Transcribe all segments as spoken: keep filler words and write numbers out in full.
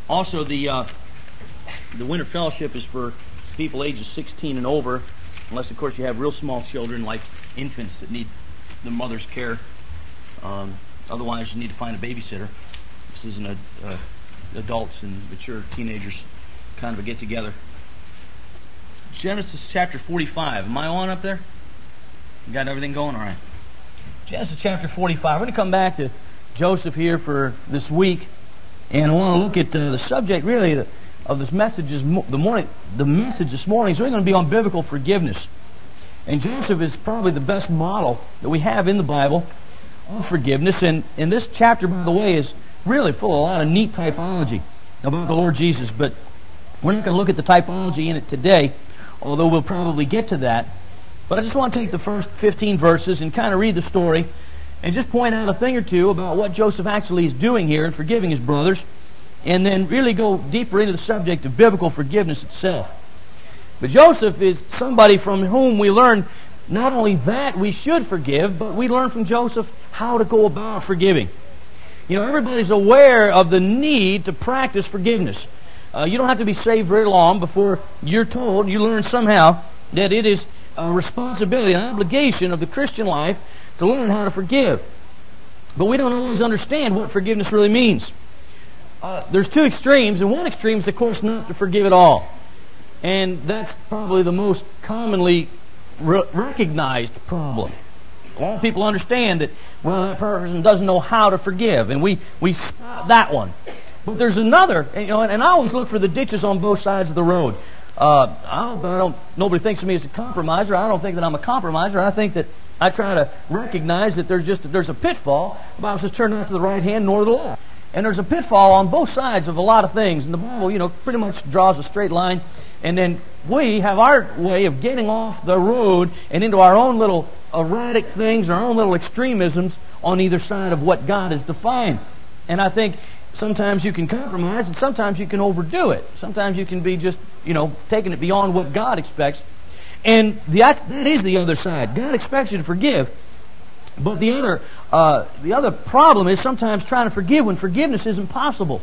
Also, the uh, the winter fellowship is for people ages sixteen and over, unless, of course, you have real small children like infants that need the mother's care. Um, otherwise, you need to find a babysitter. This isn't a uh, adults and mature teenagers kind of a get-together. Genesis chapter forty-five. Am I on up there? You got everything going? All right. Genesis chapter forty-five. We're going to come back to Joseph here for this week, and I want to look at uh, the subject really of this message is mo- the morning. The message this morning is really going to be on biblical forgiveness. And Joseph is probably the best model that we have in the Bible of forgiveness. And, and this chapter, by the way, is really full of a lot of neat typology about the Lord Jesus. But we're not going to look at the typology in it today, although we'll probably get to that. But I just want to take the first fifteen verses and kind of read the story and just point out a thing or two about what Joseph actually is doing here in forgiving his brothers, and then really go deeper into the subject of biblical forgiveness itself. But Joseph is somebody from whom we learn not only that we should forgive, but we learn from Joseph how to go about forgiving. You know, everybody's aware of the need to practice forgiveness. Uh, you don't have to be saved very long before you're told, you learn somehow, that it is a responsibility, an obligation of the Christian life to learn how to forgive. But we don't always understand what forgiveness really means. Uh, there's two extremes, and one extreme is, of course, not to forgive at all. And that's probably the most commonly re- recognized problem. A lot of people understand that, well, that person doesn't know how to forgive, and we, we spot that one. But there's another, you know, and I always look for the ditches on both sides of the road. Uh, I don't, I don't, nobody thinks of me as a compromiser. I don't think that I'm a compromiser. I think that I try to recognize that there's just there's a pitfall. The Bible says, turn not to the right hand nor to the left. And there's a pitfall on both sides of a lot of things. And the Bible, you know, pretty much draws a straight line. And then we have our way of getting off the road and into our own little erratic things, our own little extremisms on either side of what God has defined. And I think sometimes you can compromise, and sometimes you can overdo it. Sometimes you can be just, you know, taking it beyond what God expects. And the, that is the other side. God expects you to forgive. But the other, uh, the other problem is sometimes trying to forgive when forgiveness isn't possible.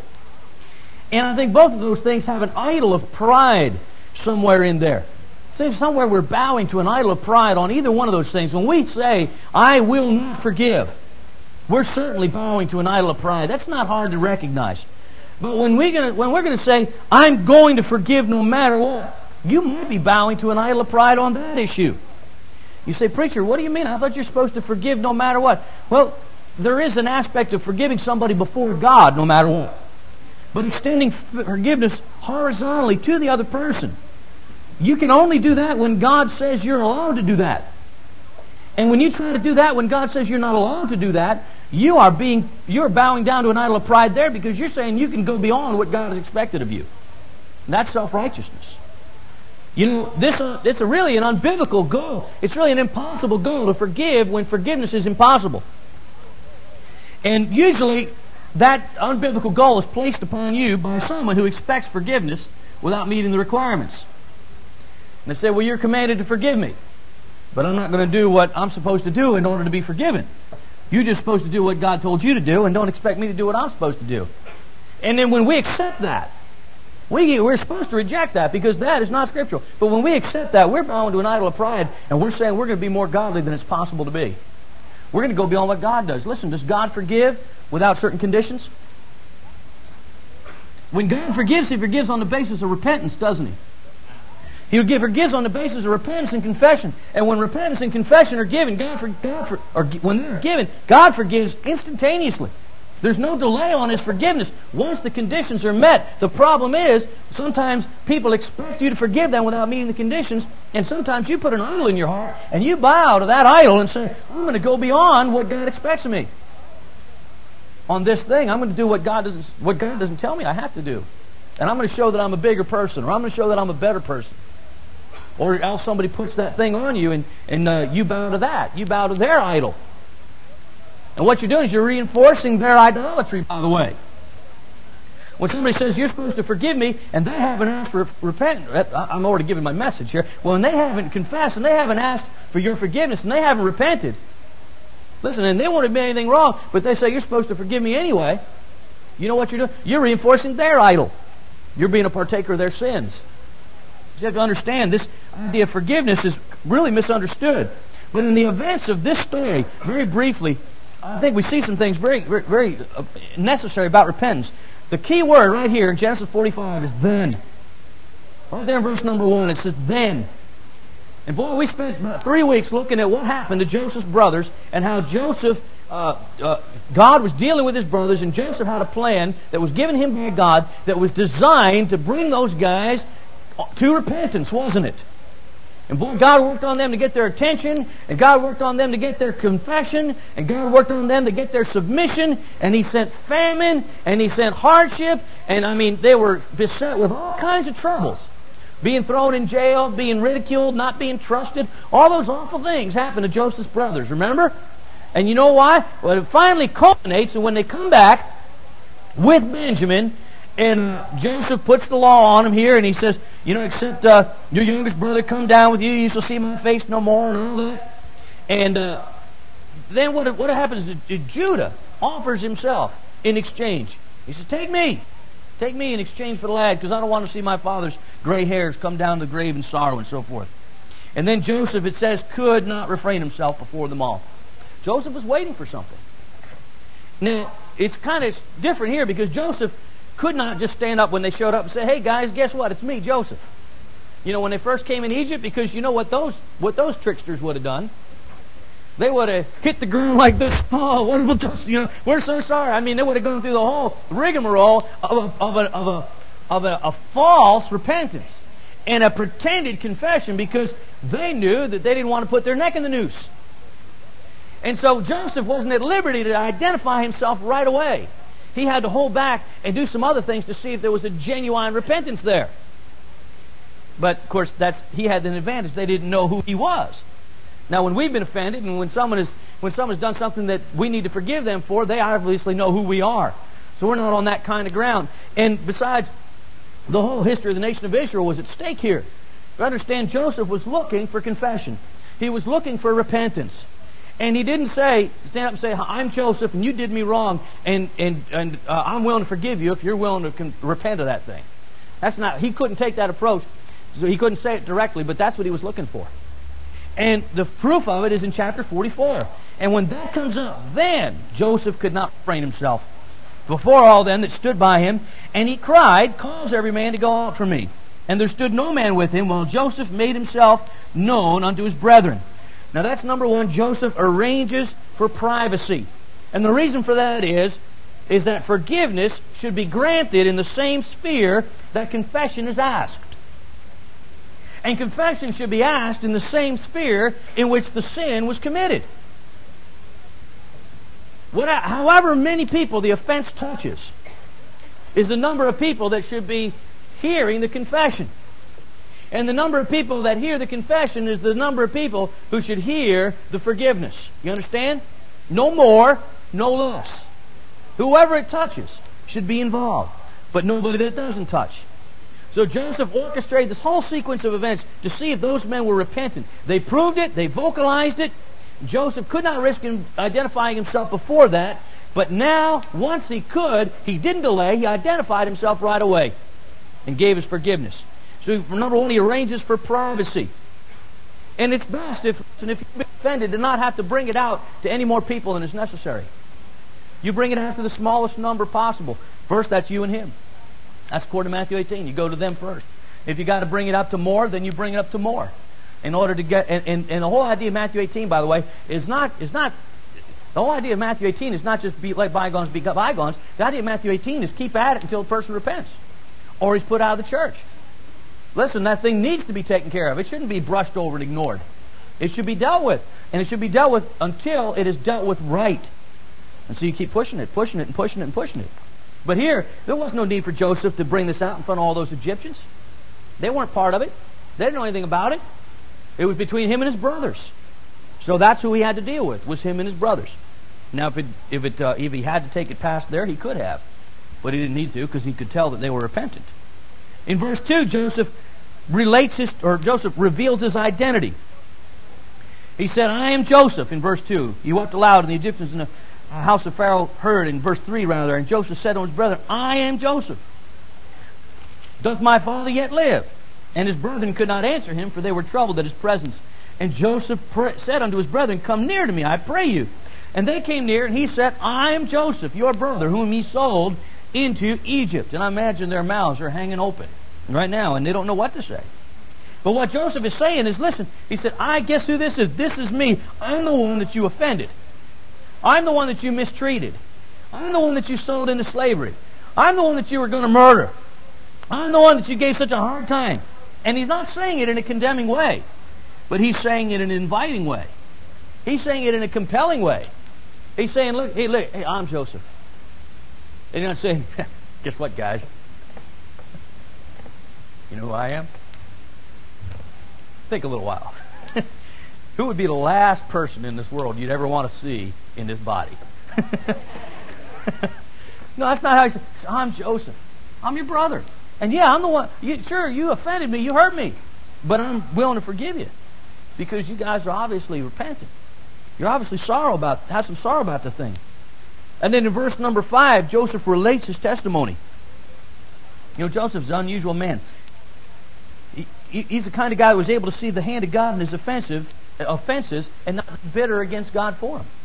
And I think both of those things have an idol of pride somewhere in there. See, somewhere we're bowing to an idol of pride on either one of those things. When we say, I will not forgive, we're certainly bowing to an idol of pride. That's not hard to recognize. But when, we gonna, when we're going to say, I'm going to forgive no matter what, you might be bowing to an idol of pride on that issue. You say, preacher, what do you mean? I thought you're supposed to forgive no matter what. Well, there is an aspect of forgiving somebody before God no matter what. But extending forgiveness horizontally to the other person, you can only do that when God says you're allowed to do that. And when you try to do that when God says you're not allowed to do that, you are being you're bowing down to an idol of pride there, because you're saying you can go beyond what God has expected of you. And that's self-righteousness. You know, this uh, it's a really an unbiblical goal. It's really an impossible goal to forgive when forgiveness is impossible. And usually that unbiblical goal is placed upon you by someone who expects forgiveness without meeting the requirements. And they say, well, you're commanded to forgive me, but I'm not going to do what I'm supposed to do in order to be forgiven. You're just supposed to do what God told you to do, and don't expect me to do what I'm supposed to do. And then when we accept that, we, we're supposed to reject that, because that is not scriptural. But when we accept that, we're bound to an idol of pride, and we're saying we're going to be more godly than it's possible to be. We're going to go beyond what God does. Listen, does God forgive without certain conditions? When God forgives, He forgives on the basis of repentance, doesn't He? He forgives on the basis of repentance and confession. And when repentance and confession are given, God for, God for, or when they're given, God forgives instantaneously. There's no delay on His forgiveness once the conditions are met. The problem is, sometimes people expect you to forgive them without meeting the conditions, and sometimes you put an idol in your heart, and you bow to that idol and say, I'm going to go beyond what God expects of me. On this thing, I'm going to do what God doesn't, what God doesn't tell me I have to do. And I'm going to show that I'm a bigger person, or I'm going to show that I'm a better person. Or else somebody puts that thing on you, and, and uh, you bow to that. You bow to their idol. And what you're doing is you're reinforcing their idolatry, by the way. When somebody says, you're supposed to forgive me, and they haven't asked for repentance, I'm already giving my message here. Well, when they haven't confessed, and they haven't asked for your forgiveness, and they haven't repented, listen, and they won't admit anything wrong, but they say, you're supposed to forgive me anyway, you know what you're doing? You're reinforcing their idol. You're being a partaker of their sins. You have to understand, this idea of forgiveness is really misunderstood. But in the events of this story, very briefly, I think we see some things very, very, very necessary about repentance. The key word right here in Genesis forty-five is then. Right there in verse number one, it says then. And boy, we spent about three weeks looking at what happened to Joseph's brothers and how Joseph, uh, uh, God was dealing with his brothers, and Joseph had a plan that was given him by God that was designed to bring those guys to repentance, wasn't it? And boy, God worked on them to get their attention, and God worked on them to get their confession, and God worked on them to get their submission, and He sent famine, and He sent hardship, and I mean, they were beset with all kinds of troubles. Being thrown in jail, being ridiculed, not being trusted. All those awful things happened to Joseph's brothers, remember? And you know why? Well, it finally culminates, and when they come back with Benjamin, and Joseph puts the law on him here, and he says, you know, except uh, your youngest brother come down with you, you shall see my face no more, and all that. And uh, then what, what happens is Judah offers himself in exchange. He says, take me. Take me in exchange for the lad, because I don't want to see my father's gray hairs come down the grave in sorrow and so forth. And then Joseph, it says, could not refrain himself before them all. Joseph was waiting for something. Now, it's kind of different here, because Joseph could not just stand up when they showed up and say, hey guys, guess what? It's me, Joseph. You know, when they first came in Egypt, because you know what those what those tricksters would have done? They would have hit the ground like this. Oh, wonderful Joseph, you know, we're so sorry. I mean, they would have gone through the whole rigmarole of a, of a, of a, of a, a false repentance and a pretended confession, because they knew that they didn't want to put their neck in the noose. And so Joseph wasn't at liberty to identify himself right away. He had to hold back and do some other things to see if there was a genuine repentance there. But, of course, that's he had an advantage. They didn't know who he was. Now, when we've been offended, and when someone is when someone's done something that we need to forgive them for, they obviously know who we are. So we're not on that kind of ground. And besides, the whole history of the nation of Israel was at stake here. You understand, Joseph was looking for confession. He was looking for repentance. And he didn't say, stand up and say, I'm Joseph and you did me wrong, and and and uh, I'm willing to forgive you if you're willing to con- repent of that thing. That's not. He couldn't take that approach, so he couldn't say it directly. But that's what he was looking for. And the proof of it is in chapter forty-four. And when that comes up, then Joseph could not refrain himself before all them that stood by him, and he cried, cause every man to go out from me. And there stood no man with him, while Joseph made himself known unto his brethren. Now that's number one. Joseph arranges for privacy. And the reason for that is, is that forgiveness should be granted in the same sphere that confession is asked. And confession should be asked in the same sphere in which the sin was committed. What, however many people the offense touches is the number of people that should be hearing the confession. And the number of people that hear the confession is the number of people who should hear the forgiveness. You understand? No more, no less. Whoever it touches should be involved, but nobody that doesn't touch. So Joseph orchestrated this whole sequence of events to see if those men were repentant. They proved it, they vocalized it. Joseph could not risk identifying himself before that, but now, once he could, he didn't delay, he identified himself right away and gave his forgiveness. So, number one, he arranges for privacy. And it's best if, and if you've been offended, to not have to bring it out to any more people than is necessary. You bring it out to the smallest number possible. First, that's you and him. That's according to Matthew eighteen. You go to them first. If you got to bring it up to more, then you bring it up to more. In order to get, and, and, and the whole idea of Matthew eighteen, by the way, is not, is not, the whole idea of Matthew eighteen is not just be, let bygones be bygones. The idea of Matthew eighteen is keep at it until the person repents. Or he's put out of the church. Listen, that thing needs to be taken care of. It shouldn't be brushed over and ignored. It should be dealt with. And it should be dealt with until it is dealt with right. And so you keep pushing it, pushing it, and pushing it, and pushing it. But here, there was no need for Joseph to bring this out in front of all those Egyptians. They weren't part of it. They didn't know anything about it. It was between him and his brothers. So that's who he had to deal with, was him and his brothers. Now, if it, if it, uh, if he had to take it past there, he could have. But he didn't need to, because he could tell that they were repentant. In verse two, Joseph relates his, or Joseph reveals his identity. He said, I am Joseph, in verse two. He wept aloud, and the Egyptians and the, house of Pharaoh heard, in verse three rather, and Joseph said to his brethren, I am Joseph. Doth my father yet live? And his brethren could not answer him, for they were troubled at his presence. And Joseph pr- said unto his brethren, come near to me, I pray you. And they came near, and he said, I am Joseph, your brother, whom ye sold into Egypt. And I imagine their mouths are hanging open right now, and they don't know what to say. But what Joseph is saying is, listen, he said, I guess who this is? This is me. I'm the one that you offended. I'm the one that you mistreated. I'm the one that you sold into slavery. I'm the one that you were going to murder. I'm the one that you gave such a hard time. And he's not saying it in a condemning way, but he's saying it in an inviting way. He's saying it in a compelling way. He's saying, look, hey, look, hey, I'm Joseph. And he's not saying, guess what, guys? You know who I am? Think a little while. Who would be the last person in this world you'd ever want to see in this body? No, that's not how he says. I'm Joseph. I'm your brother. And yeah, I'm the one. You, sure, you offended me. You hurt me. But I'm willing to forgive you. Because you guys are obviously repentant. You're obviously sorrow about, have some sorrow about the thing. And then in verse number five, Joseph relates his testimony. You know, Joseph's an unusual man. He, he, he's the kind of guy who was able to see the hand of God in his offensive, offenses and not be bitter against God for them.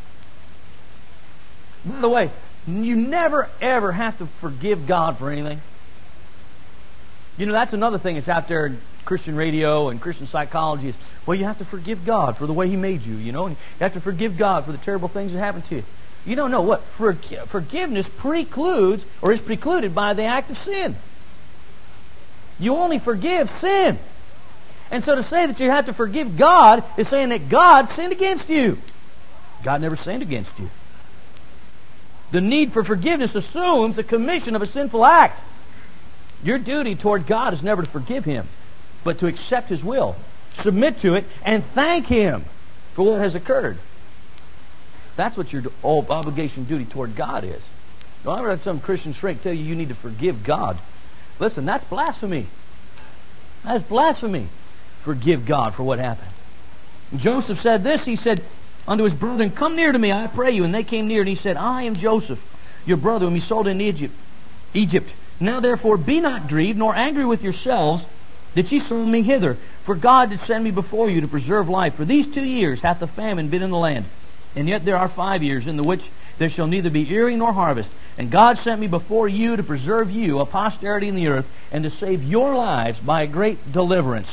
By the way, you never ever have to forgive God for anything. You know, that's another thing that's out there in Christian radio and Christian psychology is, well, you have to forgive God for the way He made you, you know. And you have to forgive God for the terrible things that happened to you. You don't know what? For, forgiveness precludes or is precluded by the act of sin. You only forgive sin. And so to say that you have to forgive God is saying that God sinned against you. God never sinned against you. The need for forgiveness assumes the commission of a sinful act. Your duty toward God is never to forgive Him, but to accept His will, submit to it, and thank Him for what has occurred. That's what your obligation, duty toward God is. Don't ever let some Christian shrink tell you you need to forgive God. Listen, that's blasphemy. That's blasphemy. Forgive God for what happened. And Joseph said this, he said unto his brethren, come near to me, I pray you. And they came near, and he said, I am Joseph, your brother, whom he sold in Egypt. Egypt. Now therefore be not grieved, nor angry with yourselves, that ye sold me hither. For God did send me before you to preserve life. For these two years hath the famine been in the land. And yet there are five years, in the which there shall neither be earing nor harvest. And God sent me before you to preserve you, a posterity in the earth, and to save your lives by a great deliverance.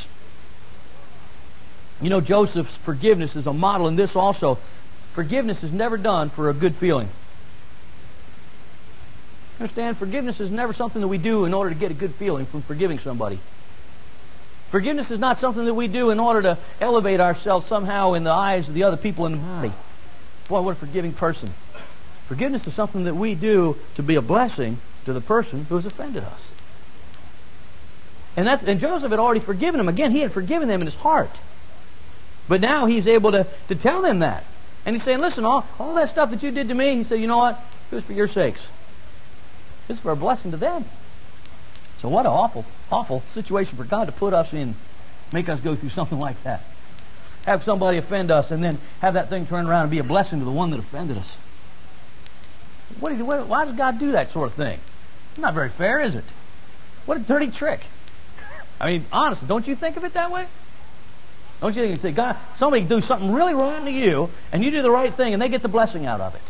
You know, Joseph's forgiveness is a model in this also. Forgiveness is never done for a good feeling. Understand? Forgiveness is never something that we do in order to get a good feeling from forgiving somebody. Forgiveness is not something that we do in order to elevate ourselves somehow in the eyes of the other people in the body. Boy, what a forgiving person. Forgiveness is something that we do to be a blessing to the person who has offended us. And that's and Joseph had already forgiven them. Again, he had forgiven them in his heart. But now he's able to, to tell them that. And he's saying, listen, all, all that stuff that you did to me, he said, you know what? It was for your sakes. This is for a blessing to them. So what an awful, awful situation for God to put us in, make us go through something like that. Have somebody offend us and then have that thing turn around and be a blessing to the one that offended us. What is, why does God do that sort of thing? It's not very fair, is it? What a dirty trick. I mean, honestly, don't you think of it that way? Don't you think you say, God, somebody do something really wrong to you, and you do the right thing, and they get the blessing out of it?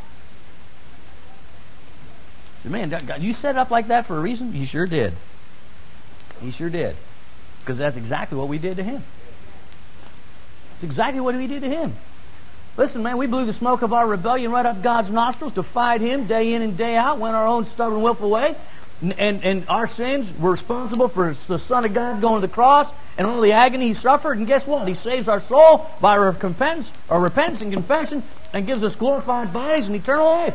Say, man, God, you set it up like that for a reason? He sure did. He sure did. Because that's exactly what we did to him. It's exactly what we did to him. Listen, man, we blew the smoke of our rebellion right up God's nostrils, defied Him day in and day out, went our own stubborn, willful way, and, and, and our sins were responsible for the Son of God going to the cross and all the agony He suffered. And guess what? He saves our soul by our repentance, our repentance and confession, and gives us glorified bodies and eternal life.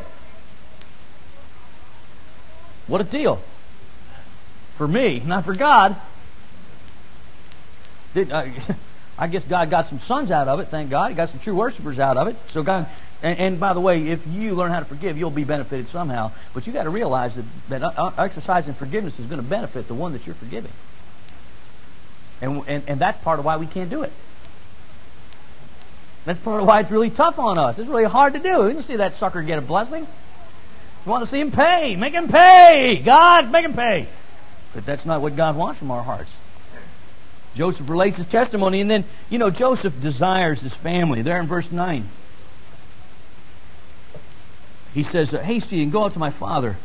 What a deal. For me, not for God. Did, uh, I guess God got some sons out of it, thank God. He got some true worshipers out of it. So God, and, and by the way, if you learn how to forgive, you'll be benefited somehow. But you got to realize that, that exercising forgiveness is going to benefit the one that you're forgiving. And, and, and that's part of why we can't do it. That's part of why it's really tough on us. It's really hard to do. We didn't see that sucker get a blessing. We want to see him pay. Make him pay. God, make him pay. But that's not what God wants from our hearts. Joseph relates his testimony, and then, you know, Joseph desires his family. There in verse nine. He says, haste ye and go out to my father.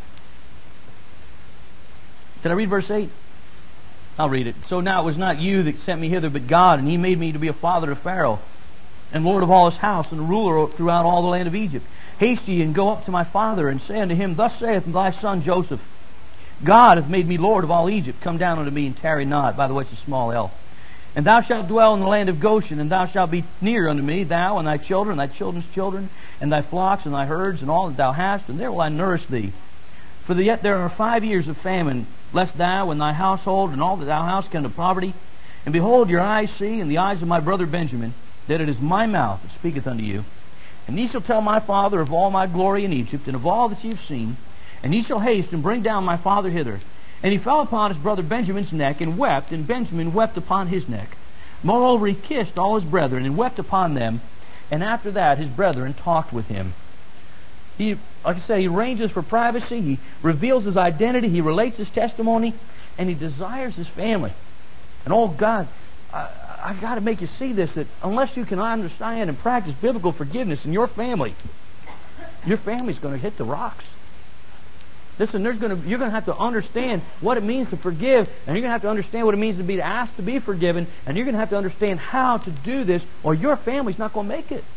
Did I read verse eight? I'll read it. So now it was not you that sent me hither, but God, and He made me to be a father to Pharaoh, and Lord of all his house, and a ruler throughout all the land of Egypt. Haste ye and go up to my father, and say unto him, Thus saith thy son Joseph, God hath made me Lord of all Egypt. Come down unto me, and tarry not. By the way, it's a small L. And thou shalt dwell in the land of Goshen, and thou shalt be near unto me, thou and thy children, thy children's children, and thy flocks, and thy herds, and all that thou hast, and there will I nourish thee. For the, yet there are five years of famine, lest thou and thy household and all that thou hast come to poverty. And behold, your eyes see, and the eyes of my brother Benjamin, that it is my mouth that speaketh unto you. And ye shall tell my father of all my glory in Egypt, and of all that ye have seen. And ye shall haste and bring down my father hither. And he fell upon his brother Benjamin's neck, and wept, and Benjamin wept upon his neck. Moreover, he kissed all his brethren, and wept upon them. And after that, his brethren talked with him. He, like I say, he arranges for privacy. He reveals his identity. He relates his testimony, and he desires his family. And oh God, I, I've got to make you see this, that unless you can understand and practice biblical forgiveness in your family, your family's going to hit the rocks. Listen, there's going to, you're going to have to understand what it means to forgive, and you're going to have to understand what it means to be asked to be forgiven, and you're going to have to understand how to do this, or your family's not going to make it.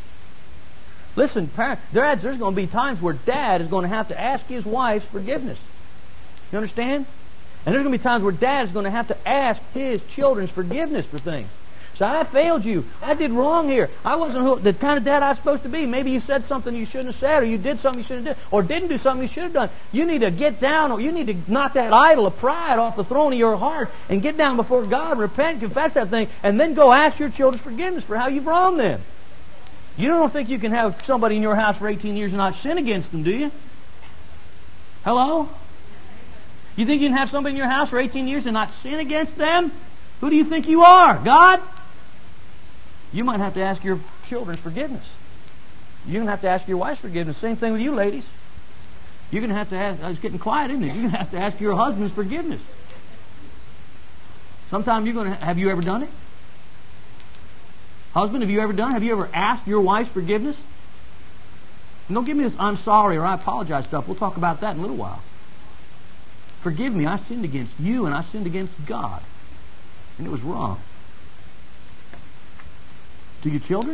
Listen, parents, dads, there's going to be times where dad is going to have to ask his wife's forgiveness. You understand? And there's going to be times where dad is going to have to ask his children's forgiveness for things. So I failed you. I did wrong here. I wasn't who, the kind of dad I was supposed to be. Maybe you said something you shouldn't have said, or you did something you shouldn't have done, or didn't do something you should have done. You need to get down, or you need to knock that idol of pride off the throne of your heart and get down before God, repent, confess that thing, and then go ask your children's forgiveness for how you've wronged them. You don't think you can have somebody in your house for eighteen years and not sin against them, do you? Hello? You think you can have somebody in your house for eighteen years and not sin against them? Who do you think you are? God? You might have to ask your children's forgiveness. You're going to have to ask your wife's forgiveness. Same thing with you ladies. You're going to have to ask, it's getting quiet, isn't it? You're going to have to ask your husband's forgiveness. Sometime you're going to, have you ever done it? Husband, have you ever done it? Have you ever asked your wife's forgiveness? And don't give me this I'm sorry or I apologize stuff. We'll talk about that in a little while. Forgive me, I sinned against you and I sinned against God. And it was wrong. To your children?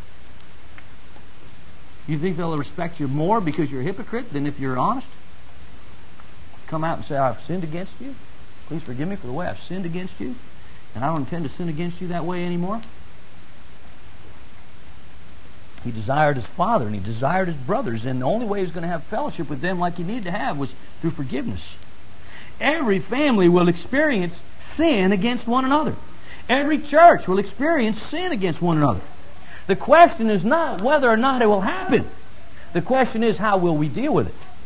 You think they'll respect you more because you're a hypocrite than if you're honest? Come out and say, I've sinned against you. Please forgive me for the way I've sinned against you. And I don't intend to sin against you that way anymore. He desired his father and he desired his brothers. And the only way he was going to have fellowship with them like he needed to have was through forgiveness. Every family will experience sin against one another. Every church will experience sin against one another. The question is not whether or not it will happen. The question is, how will we deal with it?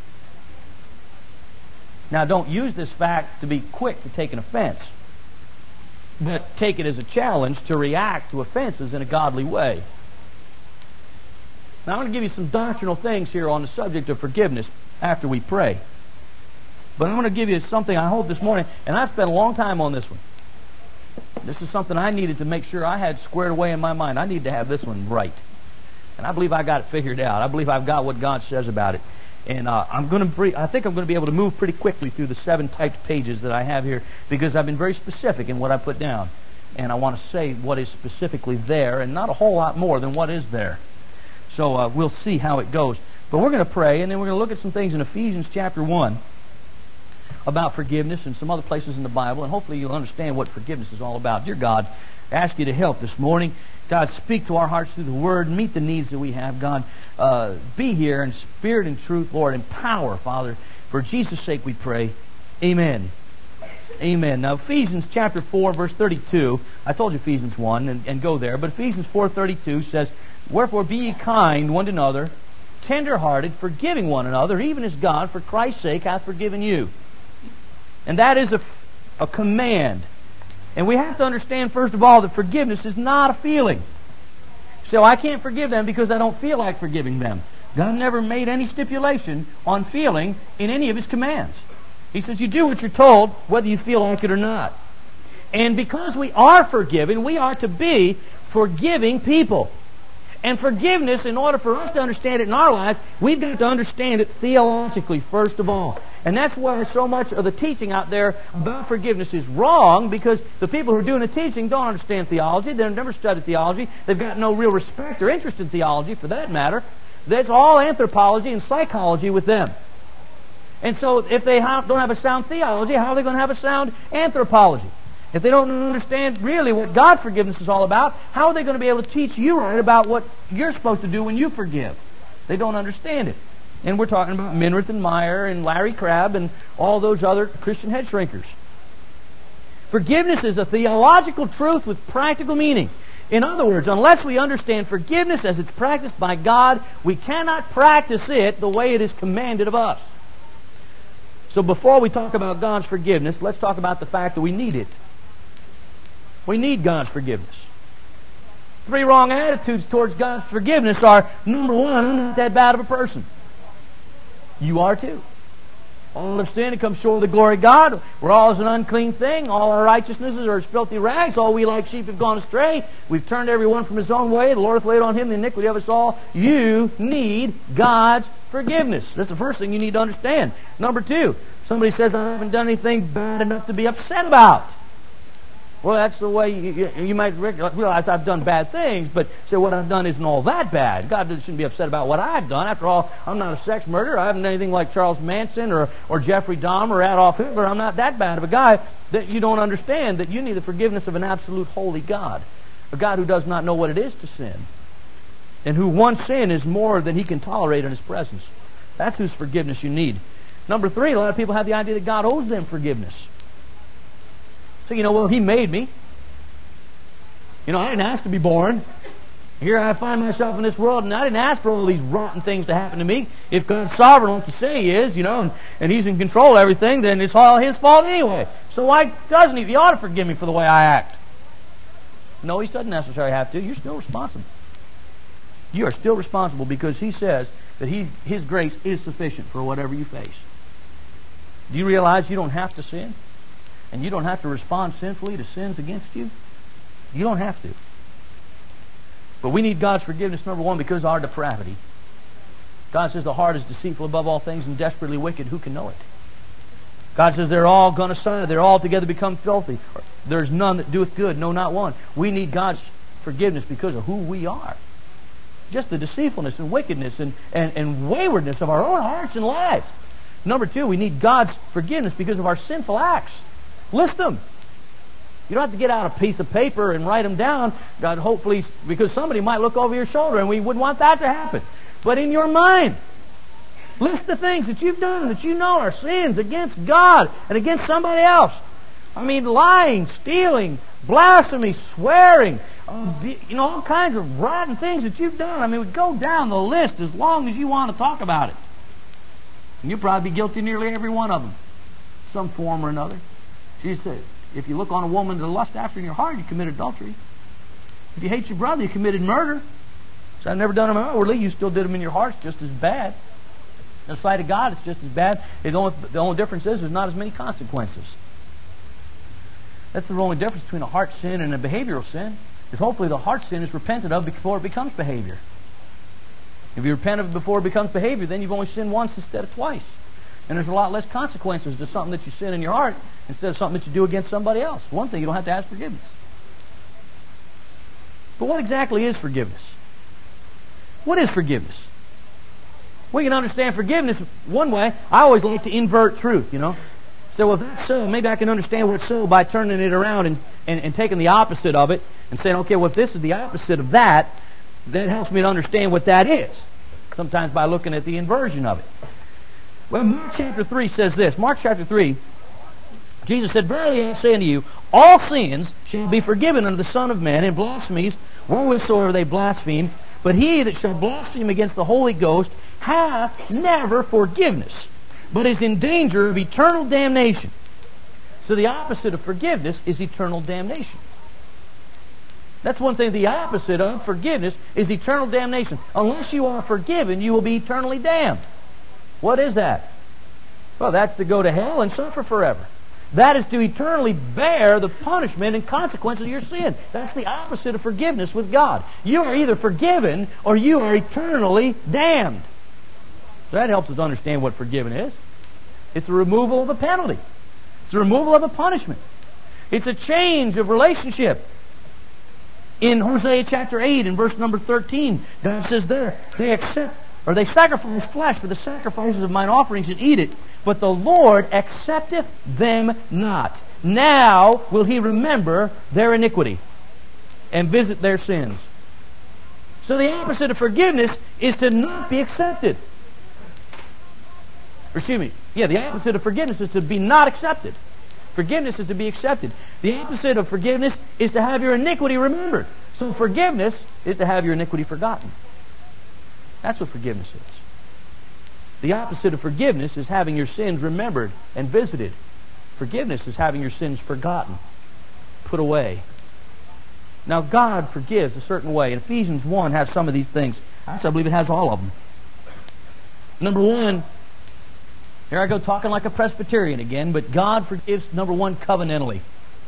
Now, don't use this fact to be quick to take an offense, but take it as a challenge to react to offenses in a godly way. Now, I'm going to give you some doctrinal things here on the subject of forgiveness after we pray. But I'm going to give you something I hope this morning, and I've spent a long time on this one. This is something I needed to make sure I had squared away in my mind. I need to have this one right. And I believe I got it figured out. I believe I've got what God says about it. And uh, I'm going to, pre- I think I'm going to be able to move pretty quickly through the seven typed pages that I have here because I've been very specific in what I put down. And I want to say what is specifically there and not a whole lot more than what is there. So uh, we'll see how it goes. But we're going to pray, and then we're going to look at some things in Ephesians chapter one about forgiveness and some other places in the Bible, and hopefully you'll understand what forgiveness is all about. Dear God, I ask you to help this morning. God, speak to our hearts through the Word. Meet the needs that we have. God, uh, be here in spirit and truth, Lord, in power, Father. For Jesus' sake we pray. Amen. Amen. Now, Ephesians chapter four, verse thirty-two. I told you Ephesians one, and, and go there. But Ephesians four thirty-two says, Wherefore be ye kind one to another, tender-hearted, forgiving one another, even as God, for Christ's sake, hath forgiven you. And that is a, a command. And we have to understand, first of all, that forgiveness is not a feeling. So I can't forgive them because I don't feel like forgiving them. God never made any stipulation on feeling in any of His commands. He says you do what you're told, whether you feel like it or not. And because we are forgiven, we are to be forgiving people. And forgiveness, in order for us to understand it in our life, we've got to understand it theologically, first of all. And that's why so much of the teaching out there about forgiveness is wrong, because the people who are doing the teaching don't understand theology. They've never studied theology. They've got no real respect or interest in theology, for that matter. That's all anthropology and psychology with them. And so if they have, don't have a sound theology, how are they going to have a sound anthropology? If they don't understand really what God's forgiveness is all about, how are they going to be able to teach you right about what you're supposed to do when you forgive? They don't understand it. And we're talking about Minirth and Meyer and Larry Crabb and all those other Christian head shrinkers. Forgiveness is a theological truth with practical meaning. In other words, unless we understand forgiveness as it's practiced by God, we cannot practice it the way it is commanded of us. So before we talk about God's forgiveness, let's talk about the fact that we need it. We need God's forgiveness. Three wrong attitudes towards God's forgiveness are, number one, I'm not that bad of a person. You are too. All have sinned and come short of the glory of God. We're all as an unclean thing. All our righteousnesses are as filthy rags. All we like sheep have gone astray. We've turned everyone from his own way. The Lord hath laid on Him the iniquity of us all. You need God's forgiveness. That's the first thing you need to understand. Number two, somebody says, I haven't done anything bad enough to be upset about. Well, that's the way you, you, you might realize I've done bad things, but say what I've done isn't all that bad. God shouldn't be upset about what I've done. After all, I'm not a sex murderer. I haven't done anything like Charles Manson or, or Jeffrey Dahmer or Adolf Hitler. I'm not that bad of a guy. That you don't understand that you need the forgiveness of an absolute holy God. A God who does not know what it is to sin. And who one sin is more than He can tolerate in His presence. That's whose forgiveness you need. Number three, a lot of people have the idea that God owes them forgiveness. So, you know, well, He made me. You know, I didn't ask to be born. Here I find myself in this world, and I didn't ask for all these rotten things to happen to me. If God's sovereign, like you say He is, you know, and, and He's in control of everything, then it's all His fault anyway. So why doesn't He? He ought to forgive me for the way I act. No, He doesn't necessarily have to. You're still responsible. You are still responsible because He says that he, His grace is sufficient for whatever you face. Do you realize you don't have to sin? And you don't have to respond sinfully to sins against you? You don't have to. But we need God's forgiveness, number one, because of our depravity. God says the heart is deceitful above all things and desperately wicked. Who can know it? God says they're all gone aside. They're all together become filthy. There's none that doeth good, no, not one. We need God's forgiveness because of who we are. Just the deceitfulness and wickedness and, and, and waywardness of our own hearts and lives. Number two, we need God's forgiveness because of our sinful acts. List them. You don't have to get out a piece of paper and write them down. God, hopefully, because somebody might look over your shoulder, and we wouldn't want that to happen. But in your mind, list the things that you've done that you know are sins against God and against somebody else. I mean, lying, stealing, blasphemy, swearing, uh, you know, all kinds of rotten things that you've done. I mean, we go down the list as long as you want to talk about it. And you'll probably be guilty of nearly every one of them, some form or another. She said, if you look on a woman to lust after in your heart, you commit adultery. If you hate your brother, you committed murder. So I've never done them outwardly. You still did them in your heart. It's just as bad. In the sight of God, it's just as bad. The only, the only difference is there's not as many consequences. That's the only difference between a heart sin and a behavioral sin. Is hopefully the heart sin is repented of before it becomes behavior. If you repent of it before it becomes behavior, then you've only sinned once instead of twice. And there's a lot less consequences to something that you sin in your heart instead of something that you do against somebody else. One thing, you don't have to ask forgiveness. But what exactly is forgiveness? What is forgiveness? We can understand forgiveness one way. I always like to invert truth, you know. So, well, if that's so, maybe I can understand what's so by turning it around and, and, and taking the opposite of it and saying, okay, well, if this is the opposite of that, that helps me to understand what that is. Sometimes by looking at the inversion of it. Well, Mark chapter three says this. Mark chapter three, Jesus said, verily I say unto you, all sins shall be forgiven unto the Son of Man, and blasphemies wherewithsoever they blaspheme. But he that shall blaspheme against the Holy Ghost hath never forgiveness, but is in danger of eternal damnation. So the opposite of forgiveness is eternal damnation. That's one thing. The opposite of forgiveness is eternal damnation. Unless you are forgiven, you will be eternally damned. What is that? Well, that's to go to hell and suffer forever. That is to eternally bear the punishment and consequences of your sin. That's the opposite of forgiveness with God. You are either forgiven or you are eternally damned. So that helps us understand what forgiven is. It's the removal of a penalty. It's the removal of a punishment. It's a change of relationship. In Hosea chapter eight, in verse number thirteen, God says there, they accept, or they sacrifice flesh for the sacrifices of mine offerings and eat it, but the Lord accepteth them not. Now will He remember their iniquity and visit their sins. So the opposite of forgiveness is to not be accepted. Or excuse me, yeah, the opposite of forgiveness is to be not accepted. Forgiveness is to be accepted. The opposite of forgiveness is to have your iniquity remembered. So forgiveness is to have your iniquity forgotten. That's what forgiveness is. The opposite of forgiveness is having your sins remembered and visited. Forgiveness is having your sins forgotten, put away. Now God forgives a certain way. And Ephesians one has some of these things. Actually, I believe it has all of them. Number one, here I go talking like a Presbyterian again, but God forgives, number one, covenantally.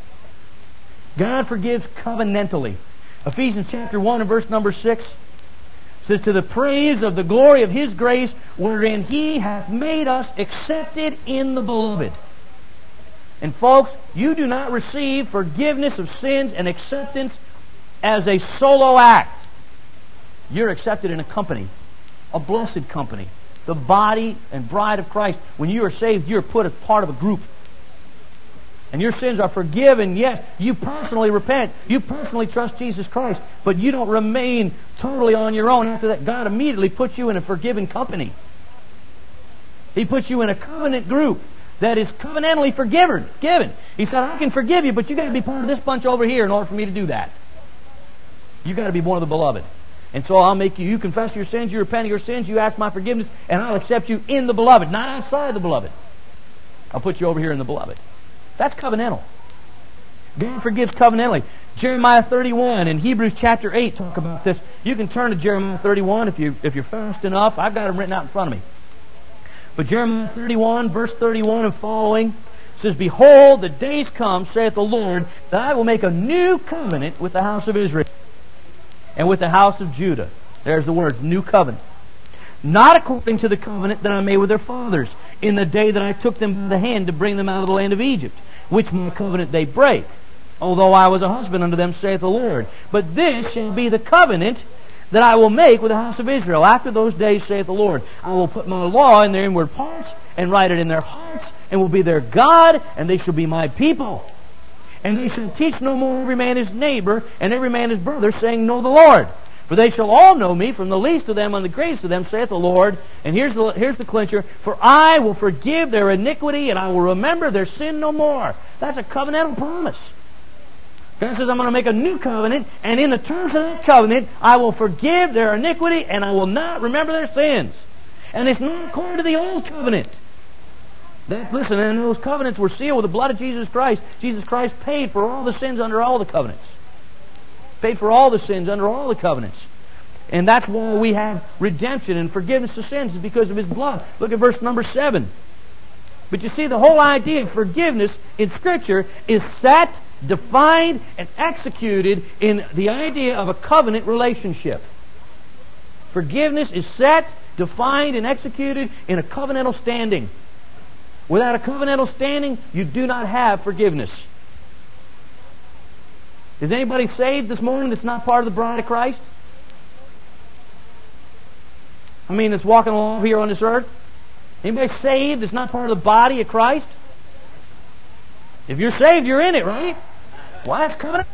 God forgives covenantally. Ephesians chapter one and verse number six says, to the praise of the glory of His grace, wherein He hath made us accepted in the Beloved. And folks, you do not receive forgiveness of sins and acceptance as a solo act. You're accepted in a company, a blessed company. The body and bride of Christ. When you are saved, you are put as part of a group. And your sins are forgiven. Yes, you personally repent. You personally trust Jesus Christ. But you don't remain totally on your own. After that, God immediately puts you in a forgiven company. He puts you in a covenant group that is covenantally forgiven. Given. He said, I can forgive you, but you got to be part of this bunch over here in order for me to do that. You got to be one of the beloved. And so I'll make you, you confess your sins, you repent of your sins, you ask my forgiveness, and I'll accept you in the beloved, not outside the beloved. I'll put you over here in the beloved. That's covenantal. God forgives covenantally. Jeremiah thirty-one and Hebrews chapter eight talk about this. You can turn to Jeremiah thirty-one if, you, if you're fast enough. I've got them written out in front of me. But Jeremiah thirty-one, verse thirty-one and following says, behold, the days come, saith the Lord, that I will make a new covenant with the house of Israel and with the house of Judah. There's the words, new covenant. Not according to the covenant that I made with their fathers in the day that I took them by the hand to bring them out of the land of Egypt, which my covenant they break, although I was a husband unto them, saith the Lord. But this shall be the covenant that I will make with the house of Israel. After those days, saith the Lord, I will put my law in their inward parts and write it in their hearts, and will be their God, and they shall be my people. And they shall teach no more every man his neighbor, and every man his brother, saying, know the Lord. For they shall all know me, from the least of them unto the greatest of them, saith the Lord. And here's the, here's the clincher. For I will forgive their iniquity, and I will remember their sin no more. That's a covenantal promise. God says, I'm going to make a new covenant, and in the terms of that covenant, I will forgive their iniquity, and I will not remember their sins. And it's not according to the old covenant. That, listen, and those covenants were sealed with the blood of Jesus Christ. Jesus Christ paid for all the sins under all the covenants. Paid for all the sins under all the covenants. And that's why we have redemption and forgiveness of sins, is because of His blood. Look at verse number seven. But you see, the whole idea of forgiveness in Scripture is set, defined, and executed in the idea of a covenant relationship. Forgiveness is set, defined, and executed in a covenantal standing. Without a covenantal standing, you do not have forgiveness. Is anybody saved this morning that's not part of the bride of Christ? I mean, that's walking along here on this earth? Anybody saved that's not part of the body of Christ? If you're saved, you're in it, right? Why is covenant?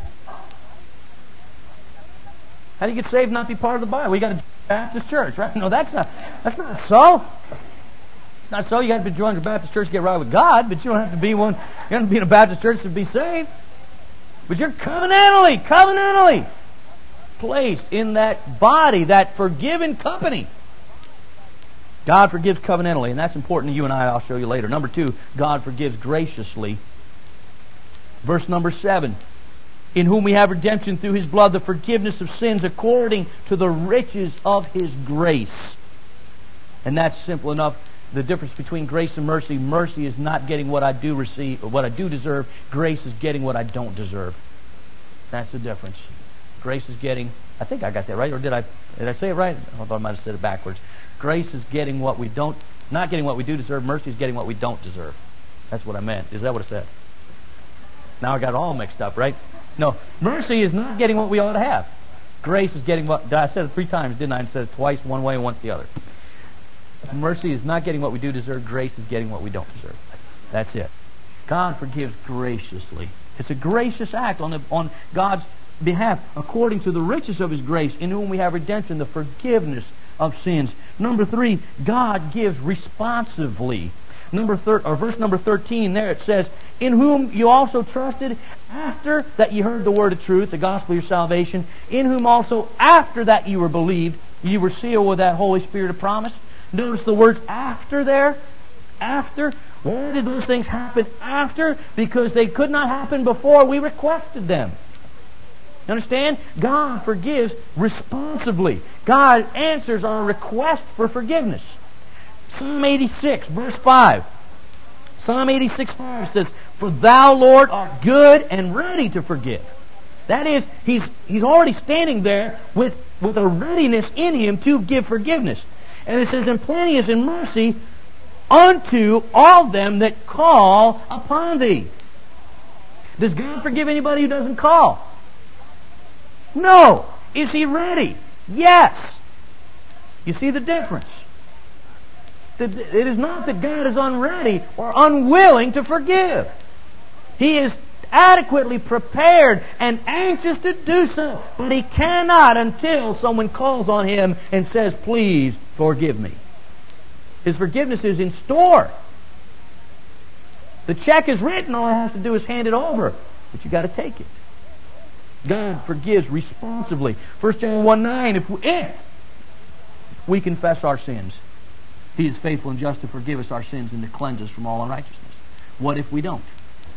How do you get saved and not be part of the body? We got a Baptist church, right? No, that's not. That's not so. It's not so. You have to join the Baptist church to get right with God, but you don't have to be one. You don't have to be in a Baptist church to be saved. But you're covenantally, covenantally placed in that body, that forgiven company. God forgives covenantally, and that's important to you and I. I'll show you later. Number two, God forgives graciously. Verse number seven. in whom we have redemption through His blood, the forgiveness of sins according to the riches of His grace. And that's simple enough. The difference between grace and mercy: mercy is not getting what I do receive, or what I do deserve. Grace is getting what I don't deserve. That's the difference. Grace is getting, I think I got that right, or did I did I say it right? I thought I might have said it backwards. Grace is getting what we don't, not getting what we do deserve. Mercy is getting what we don't deserve. That's what I meant. Is that what it said? Now I got it all mixed up, right? No, mercy is not getting what we ought to have. Grace is getting what, I said it three times, didn't I? I said it twice, one way and once the other. Mercy is not getting what we do deserve. Grace is getting what we don't deserve. That's it. God forgives graciously. It's a gracious act on the, on God's behalf, according to the riches of His grace, in whom we have redemption, the forgiveness of sins. Number three, God gives responsively. Number thir- or verse number thirteen, there it says, in whom you also trusted, after that you heard the word of truth, the gospel of your salvation, in whom also after that you were believed, you were sealed with that Holy Spirit of promise. Notice the words after there. After. Why did those things happen after? Because they could not happen before we requested them. You understand? God forgives responsibly. God answers our request for forgiveness. Psalm eighty-six, verse five. Psalm eighty-six, five says, for Thou, Lord, art good and ready to forgive. That is, He's He's already standing there with, with a readiness in Him to give forgiveness. And it says, and plenteous in mercy unto all them that call upon Thee. Does God forgive anybody who doesn't call? No. Is He ready? Yes. You see the difference? It is not that God is unready or unwilling to forgive. He is adequately prepared and anxious to do so, but He cannot until someone calls on Him and says, please forgive me. His forgiveness is in store. The check is written, all I have to do is hand it over, but you got to take it. God forgives responsively. First John one nine, if we, if we confess our sins, He is faithful and just to forgive us our sins and to cleanse us from all unrighteousness. What if we don't?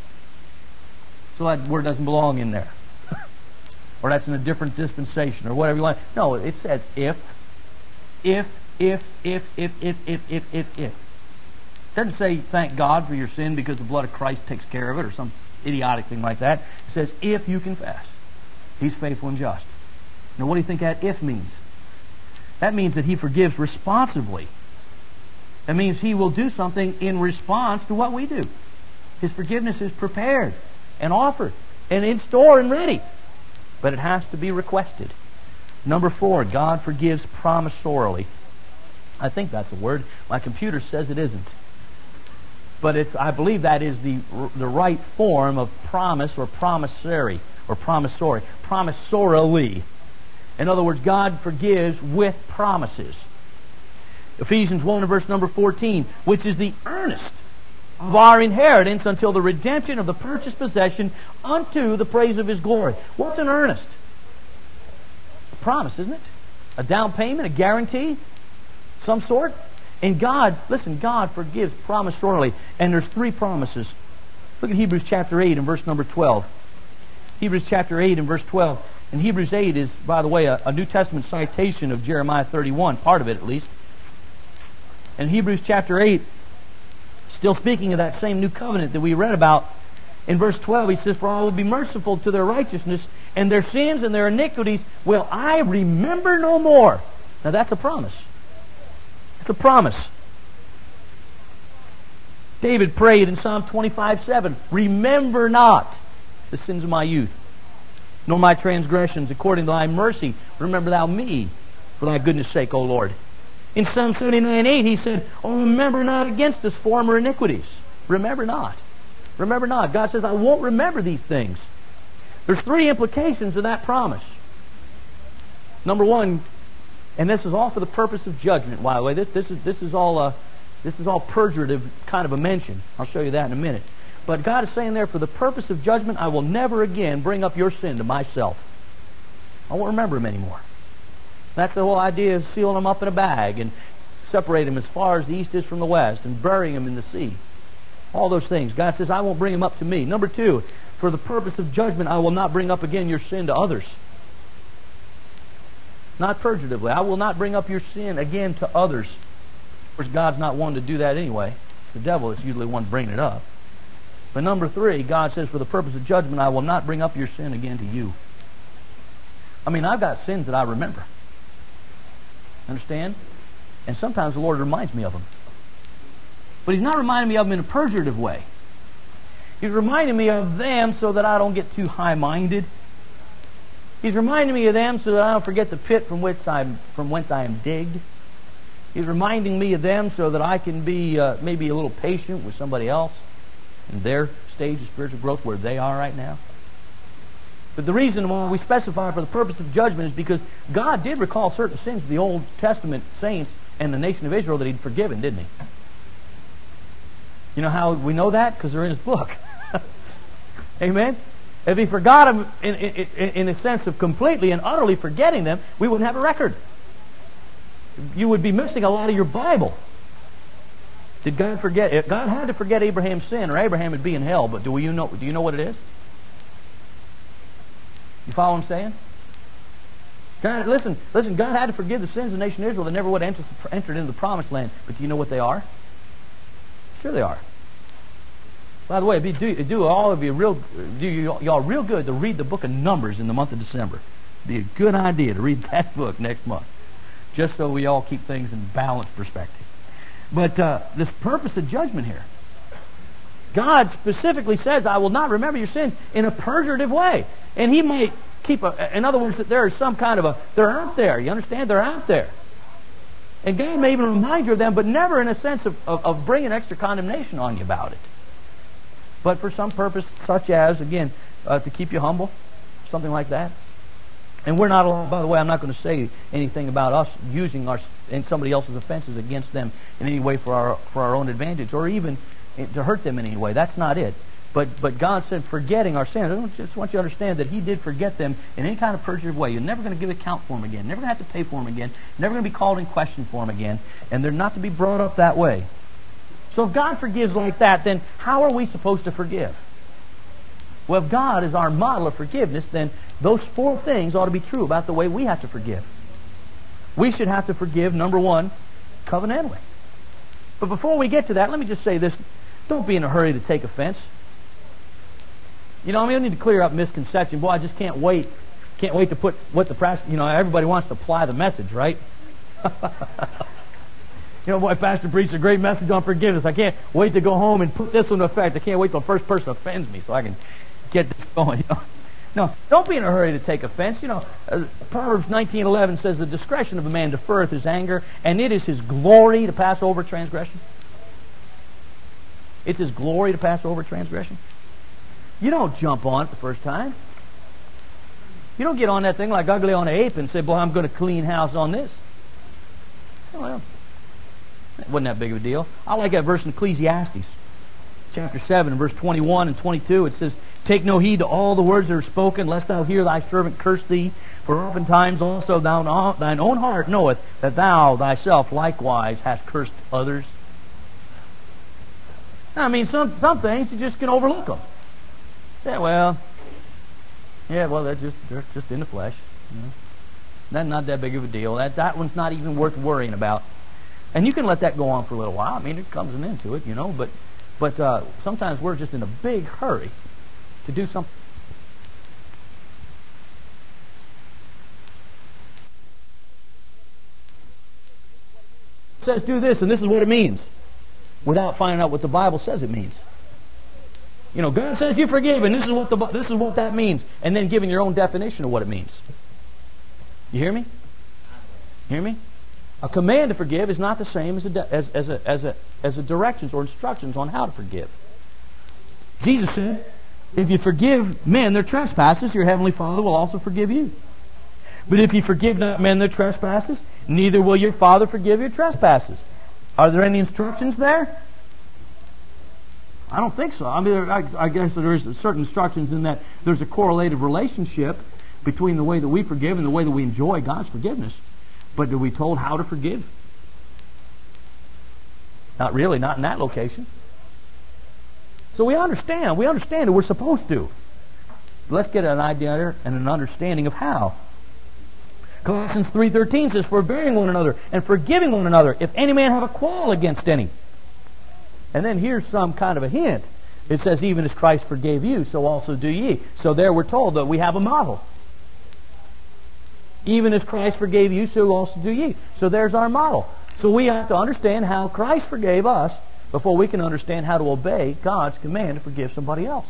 So that word doesn't belong in there. Or that's in a different dispensation, or whatever you want. No, it says if, if, if, if, if, if, if, if, if, if. It doesn't say thank God for your sin because the blood of Christ takes care of it, or some idiotic thing like that. It says if you confess, He's faithful and just. Now what do you think that if means? That means that He forgives responsively. That means He will do something in response to what we do. His forgiveness is prepared and offered and in store and ready. But it has to be requested. Number four, God forgives promisorially. I think that's a word. My computer says it isn't. But it's, I believe that is the, the right form of promise or promissory or promissory. Promisorially. In other words, God forgives with promises. Ephesians one and verse number fourteen, which is the earnest of our inheritance until the redemption of the purchased possession unto the praise of His glory. What's an earnest? A promise, isn't it? A down payment, a guarantee, some sort. And God, listen, God forgives promisorially. And there's three promises. Look at Hebrews chapter eight and verse number twelve. Hebrews chapter eight and verse twelve. And Hebrews eight is, by the way, a, a New Testament citation of Jeremiah thirty-one, part of it at least. And Hebrews chapter eight, still speaking of that same new covenant that we read about, in verse twelve, he says, for I will be merciful to their righteousness, and their sins and their iniquities will I remember no more. Now that's a promise. It's a promise. David prayed in Psalm twenty-five seven, remember not the sins of my youth, nor my transgressions, according to thy mercy. Remember thou me for thy goodness' sake, O Lord. In Psalm seventy-nine eight, he said, oh, remember not against us former iniquities. Remember not. Remember not. God says, I won't remember these things. There's three implications of that promise. Number one, and this is all for the purpose of judgment, by the way. This, this, is, this, is all a, this is all perjurative kind of a mention. I'll show you that in a minute. But God is saying there, for the purpose of judgment, I will never again bring up your sin to myself. I won't remember them anymore. That's the whole idea of sealing them up in a bag and separating them as far as the east is from the west and burying them in the sea. All those things. God says, I won't bring them up to me. Number two, for the purpose of judgment, I will not bring up again your sin to others. Not purgatively. I will not bring up your sin again to others. Of course, God's not one to do that anyway. The devil is usually one bringing it up. But number three, God says, for the purpose of judgment, I will not bring up your sin again to you. I mean, I've got sins that I remember. Understand? And sometimes the Lord reminds me of them. But He's not reminding me of them in a purgative way. He's reminding me of them so that I don't get too high-minded. He's reminding me of them so that I don't forget the pit from which I'm, from whence I am digged. He's reminding me of them so that I can be uh, maybe a little patient with somebody else in their stage of spiritual growth where they are right now. But the reason why we specify for the purpose of judgment is because God did recall certain sins of the Old Testament saints and the nation of Israel that He'd forgiven, didn't He? You know how we know that? Because they're in His book. Amen? If He forgot them in, in, in a sense of completely and utterly forgetting them, we wouldn't have a record. You would be missing a lot of your Bible. Did God forget? God had to forget Abraham's sin, or Abraham would be in hell. But do you know? Do you know what it is? You follow what I'm saying? God, listen, listen. God had to forgive the sins of the nation of Israel that never would have entered, entered into the promised land. But do you know what they are? Sure, they are. By the way, it'd be, do, it'd do all of you real, do you, y'all real good to read the book of Numbers in the month of December. It'd be a good idea to read that book next month, just so we all keep things in balanced perspective. But uh, this purpose of judgment here, God specifically says, I will not remember your sins in a purgative way. And He might keep a, in other words, that there is some kind of a, they're out there. You understand? They're out there. And God may even remind you of them, but never in a sense of, of, of bringing extra condemnation on you about it. But for some purpose, such as, again, uh, to keep you humble, something like that. And we're not allowed, by the way, I'm not going to say anything about us using our and somebody else's offenses against them in any way for our for our own advantage, or even to hurt them in any way. That's not it. But but God said, forgetting our sins. I just want you to understand that He did forget them in any kind of purgative way. You're never going to give account for them again. Never going to have to pay for them again. Never going to be called in question for them again. And they're not to be brought up that way. So if God forgives like that, then how are we supposed to forgive? Well, if God is our model of forgiveness, then those four things ought to be true about the way we have to forgive. We should have to forgive, number one, covenantally. But before we get to that, let me just say this. Don't be in a hurry to take offense. You know, I mean, I need to clear up misconception. Boy, I just can't wait. Can't wait to put what the, you know, everybody wants to apply the message, right? You know, boy, Pastor preached a great message on forgiveness. I can't wait to go home and put this into effect. I can't wait till the first person offends me so I can get this going. You know? No, don't be in a hurry to take offense. You know, uh, Proverbs nineteen eleven says, the discretion of a man deferreth his anger, and it is his glory to pass over transgression. It's his glory to pass over transgression. You don't jump on it the first time. You don't get on that thing like ugly on an ape and say, boy, I'm going to clean house on this. Well, it wasn't that big of a deal. I like that verse in Ecclesiastes, chapter seven, verse twenty-one and twenty-two. It says, take no heed to all the words that are spoken, lest thou hear thy servant curse thee. For oftentimes also thou, thine own heart knoweth that thou thyself likewise hast cursed others. I mean, some some things you just can overlook them. Yeah, well, yeah, well, they're just they're just in the flesh. You know? That's not that big of a deal. That that one's not even worth worrying about. And you can let that go on for a little while. I mean, it comes into it, you know. But but uh, sometimes we're just in a big hurry to do something. It says do this, and this is what it means, without finding out what the Bible says it means. You know, God says you forgive, and this is what the this is what that means, and then giving your own definition of what it means. You hear me? You hear me? A command to forgive is not the same as a as as a as a as a directions or instructions on how to forgive. Jesus said, if you forgive men their trespasses, your heavenly Father will also forgive you. But if you forgive not men their trespasses, neither will your Father forgive your trespasses. Are there any instructions there? I don't think so. I mean, I, I guess there's certain instructions in that there's a correlative relationship between the way that we forgive and the way that we enjoy God's forgiveness. But are we told how to forgive? Not really, not in that location. So we understand. We understand that we're supposed to. let's get an idea and an understanding of how. Colossians three thirteen says, forbearing one another and forgiving one another, if any man have a quarrel against any. And then here's some kind of a hint. It says, even as Christ forgave you, so also do ye. So there we're told that we have a model. Even as Christ forgave you, so also do ye. So there's our model. So we have to understand how Christ forgave us before we can understand how to obey God's command to forgive somebody else.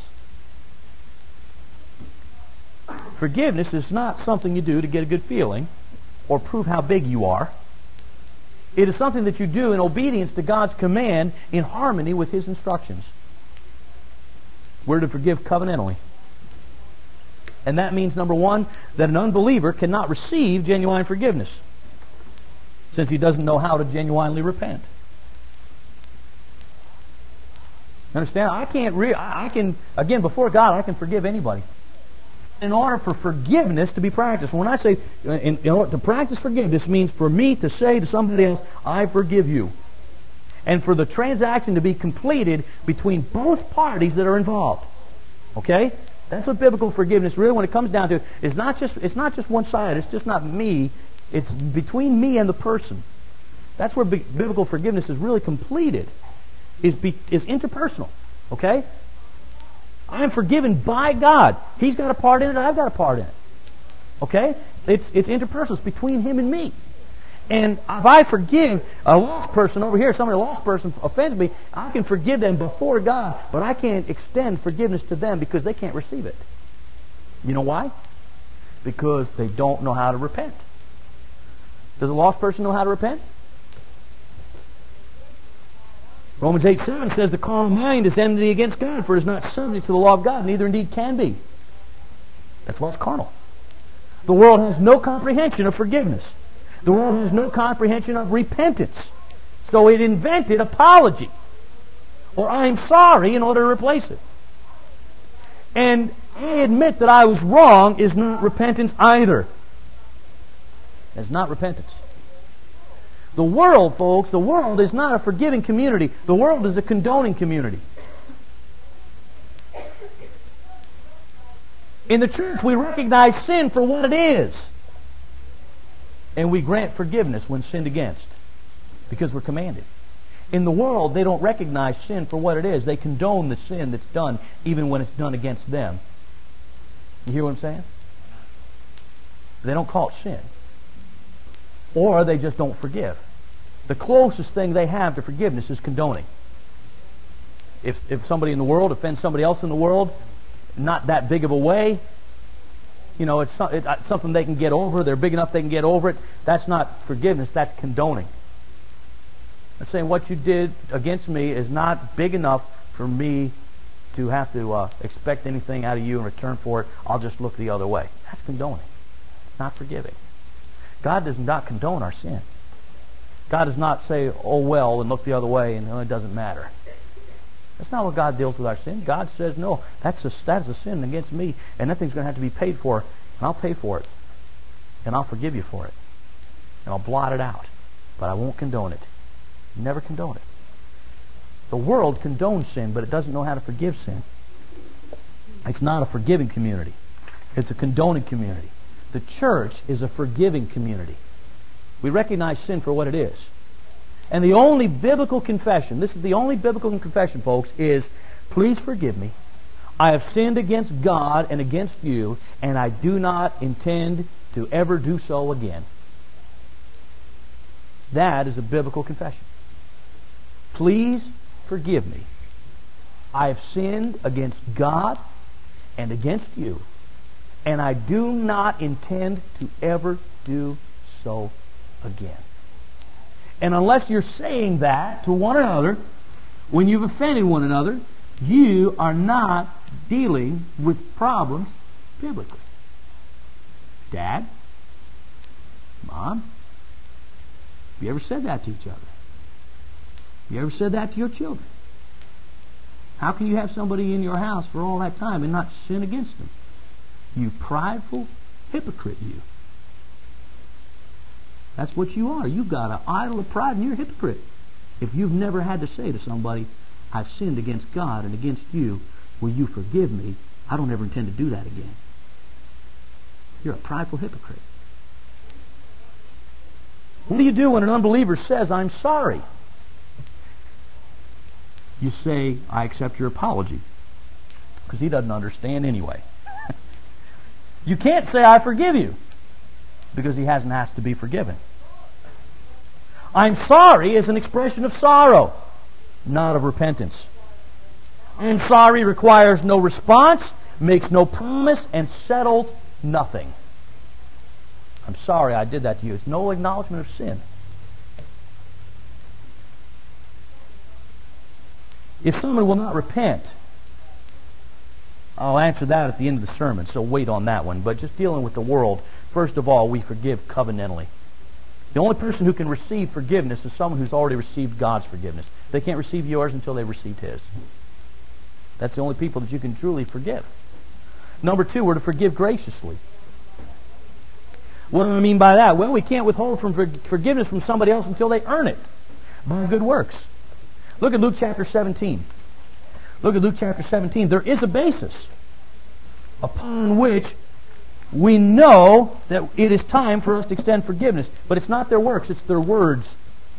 Forgiveness is not something you do to get a good feeling or prove how big you are. It is something that you do in obedience to God's command in harmony with His instructions. We're to forgive covenantally. And that means, number one, that an unbeliever cannot receive genuine forgiveness, since he doesn't know how to genuinely repent. Understand? I can't re- I can, again, before God, I can forgive anybody. In order for forgiveness to be practiced, when I say in, in order to practice forgiveness means for me to say to somebody else, I forgive you. And for the transaction to be completed between both parties that are involved. Okay? That's what biblical forgiveness really, when it comes down to it, is not just it's not just one side. It's just not me. It's between me and the person. That's where bi- biblical forgiveness is really completed. Is be, is interpersonal. Okay? I'm forgiven by God. He's got a part in it. I've got a part in it. Okay? It's it's interpersonal. It's between Him and me. And if I forgive a lost person over here, somebody a lost person offends me, I can forgive them before God, but I can't extend forgiveness to them because they can't receive it. You know why? Because they don't know how to repent. Does a lost person know how to repent? Romans eight seven says the carnal mind is enmity against God, for it is not subject to the law of God, neither indeed can be. That's why it's carnal. The world has no comprehension of forgiveness. The world has no comprehension of repentance. So it invented apology, or I'm sorry, in order to replace it. And I admit that I was wrong is not repentance either. It's not repentance. The world, folks, the world is not a forgiving community. The world is a condoning community. In the church, we recognize sin for what it is. And we grant forgiveness when sinned against, because we're commanded. In the world, they don't recognize sin for what it is. They condone the sin that's done, even when it's done against them. You hear what I'm saying? They don't call it sin. Or they just don't forgive. The closest thing they have to forgiveness is condoning. If, if somebody in the world offends somebody else in the world, not that big of a way, you know, it's, it's something they can get over. They're big enough they can get over it. That's not forgiveness. That's condoning. I'm saying what you did against me is not big enough for me to have to uh, expect anything out of you in return for it. I'll just look the other way. That's condoning. It's not forgiving. God does not condone our sin. God does not say, oh well, and look the other way, and oh, it doesn't matter. That's not what God deals with our sin. God says, no, that's a, that's a sin against me, and that thing's going to have to be paid for, and I'll pay for it, and I'll forgive you for it, and I'll blot it out, but I won't condone it. Never condone it. The world condones sin, but it doesn't know how to forgive sin. It's not a forgiving community. It's a condoning community. The church is a forgiving community. We recognize sin for what it is. And the only biblical confession, this is the only biblical confession, folks, is, please forgive me. I have sinned against God and against you, and I do not intend to ever do so again. That is a biblical confession. Please forgive me. I have sinned against God and against you, and I do not intend to ever do so again. And unless you're saying that to one another, when you've offended one another, you are not dealing with problems biblically. Dad? Mom? Have you ever said that to each other? Have you ever said that to your children? How can you have somebody in your house for all that time and not sin against them? You prideful hypocrite, you. That's what you are. You've got an idol of pride and you're a hypocrite. If you've never had to say to somebody, I've sinned against God and against you, will you forgive me? I don't ever intend to do that again. You're a prideful hypocrite. What do you do when an unbeliever says, I'm sorry? You say, I accept your apology. Because he doesn't understand anyway. You can't say, I forgive you. Because he hasn't asked to be forgiven. I'm sorry is an expression of sorrow, not of repentance. I'm sorry requires no response, makes no promise, and settles nothing. I'm sorry I did that to you. It's no acknowledgement of sin. If someone will not repent, I'll answer that at the end of the sermon, so wait on that one. But just dealing with the world, first of all, we forgive covenantally. The only person who can receive forgiveness is someone who's already received God's forgiveness. They can't receive yours until they've received His. That's the only people that you can truly forgive. Number two, we're to forgive graciously. What do I mean by that? Well, we can't withhold from forgiveness from somebody else until they earn it by good works. Look at Luke chapter seventeen. Look at Luke chapter seventeen. There is a basis upon which we know that it is time for us to extend forgiveness. But it's not their works, it's their words.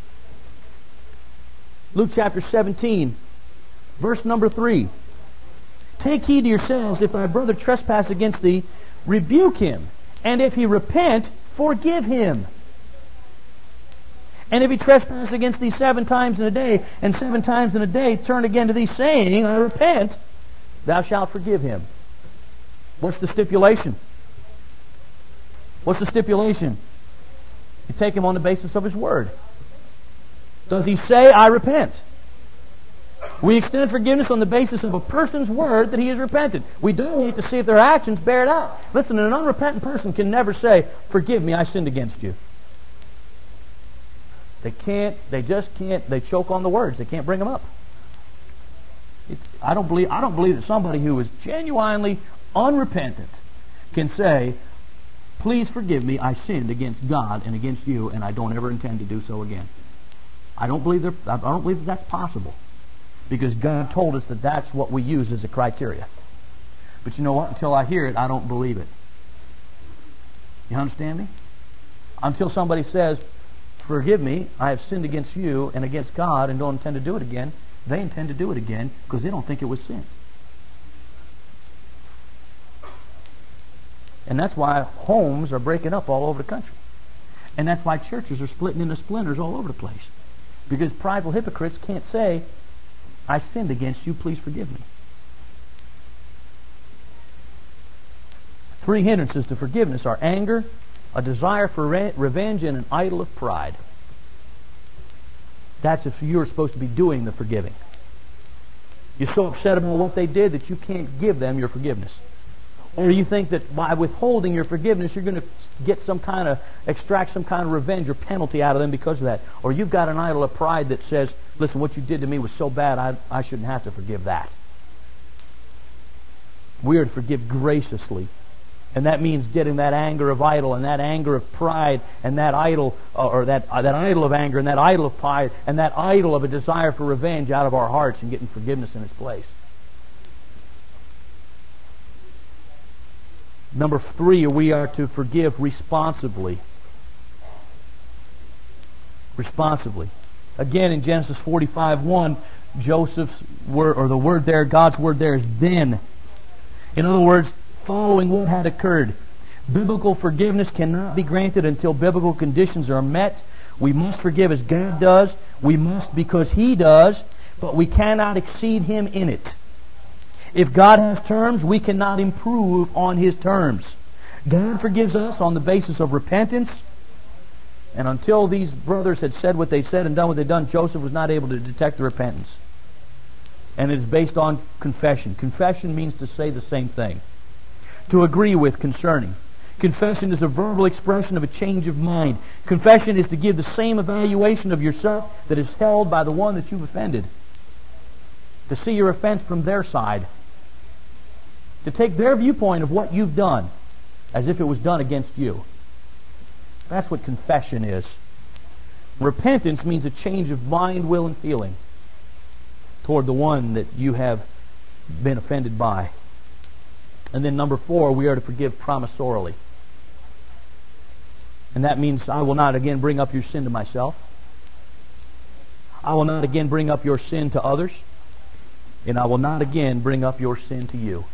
Luke chapter seventeen, verse number three. Take heed to yourselves, if thy brother trespass against thee, rebuke him. And if he repent, forgive him. And if he trespass against thee seven times in a day, and seven times in a day turn again to thee, saying, I repent, thou shalt forgive him. What's the stipulation? What's the stipulation? You take him on the basis of his word. Does he say, I repent? We extend forgiveness on the basis of a person's word that he has repented. We do need to see if their actions bear it out. Listen, an unrepentant person can never say, forgive me, I sinned against you. They can't, they just can't, they choke on the words. They can't bring them up. It's, I don't believe, I don't believe that somebody who is genuinely unrepentant can say, please forgive me, I sinned against God and against you, and I don't ever intend to do so again. I don't believe there, I don't believe that that's possible. Because God told us that that's what we use as a criteria. But you know what? Until I hear it, I don't believe it. You understand me? Until somebody says, forgive me, I have sinned against you and against God and don't intend to do it again, they intend to do it again because they don't think it was sin. And that's why homes are breaking up all over the country. And that's why churches are splitting into splinters all over the place. Because prideful hypocrites can't say, I sinned against you, please forgive me. Three hindrances to forgiveness are anger, a desire for re- revenge, and an idol of pride. That's if you're supposed to be doing the forgiving. You're so upset about what they did that you can't give them your forgiveness. Or you think that by withholding your forgiveness, you're going to get some kind of, extract some kind of revenge or penalty out of them because of that. Or you've got an idol of pride that says, listen, what you did to me was so bad, I, I shouldn't have to forgive that. We are to forgive graciously. And that means getting that anger of idol and that anger of pride and that idol, or that, uh, that idol of anger and that idol of pride and that idol of a desire for revenge out of our hearts and getting forgiveness in its place. Number three, we are to forgive responsibly. Responsibly. Again, in Genesis forty-five one, Joseph's word, or the word there, God's word there is then. In other words, following what had occurred. Biblical forgiveness cannot be granted until biblical conditions are met. We must forgive as God does. We must because He does, but we cannot exceed Him in it. If God has terms, we cannot improve on His terms. God forgives us on the basis of repentance. And until these brothers had said what they said and done what they'd done, Joseph was not able to detect the repentance. And it is based on confession. Confession means to say the same thing. To agree with concerning. Confession is a verbal expression of a change of mind. Confession is to give the same evaluation of yourself that is held by the one that you've offended. To see your offense from their side. To take their viewpoint of what you've done as if it was done against you. That's what confession is. Repentance means a change of mind, will, and feeling toward the one that you have been offended by. And then number four, we are to forgive promisorially. And that means I will not again bring up your sin to myself. I will not again bring up your sin to others. And I will not again bring up your sin to you.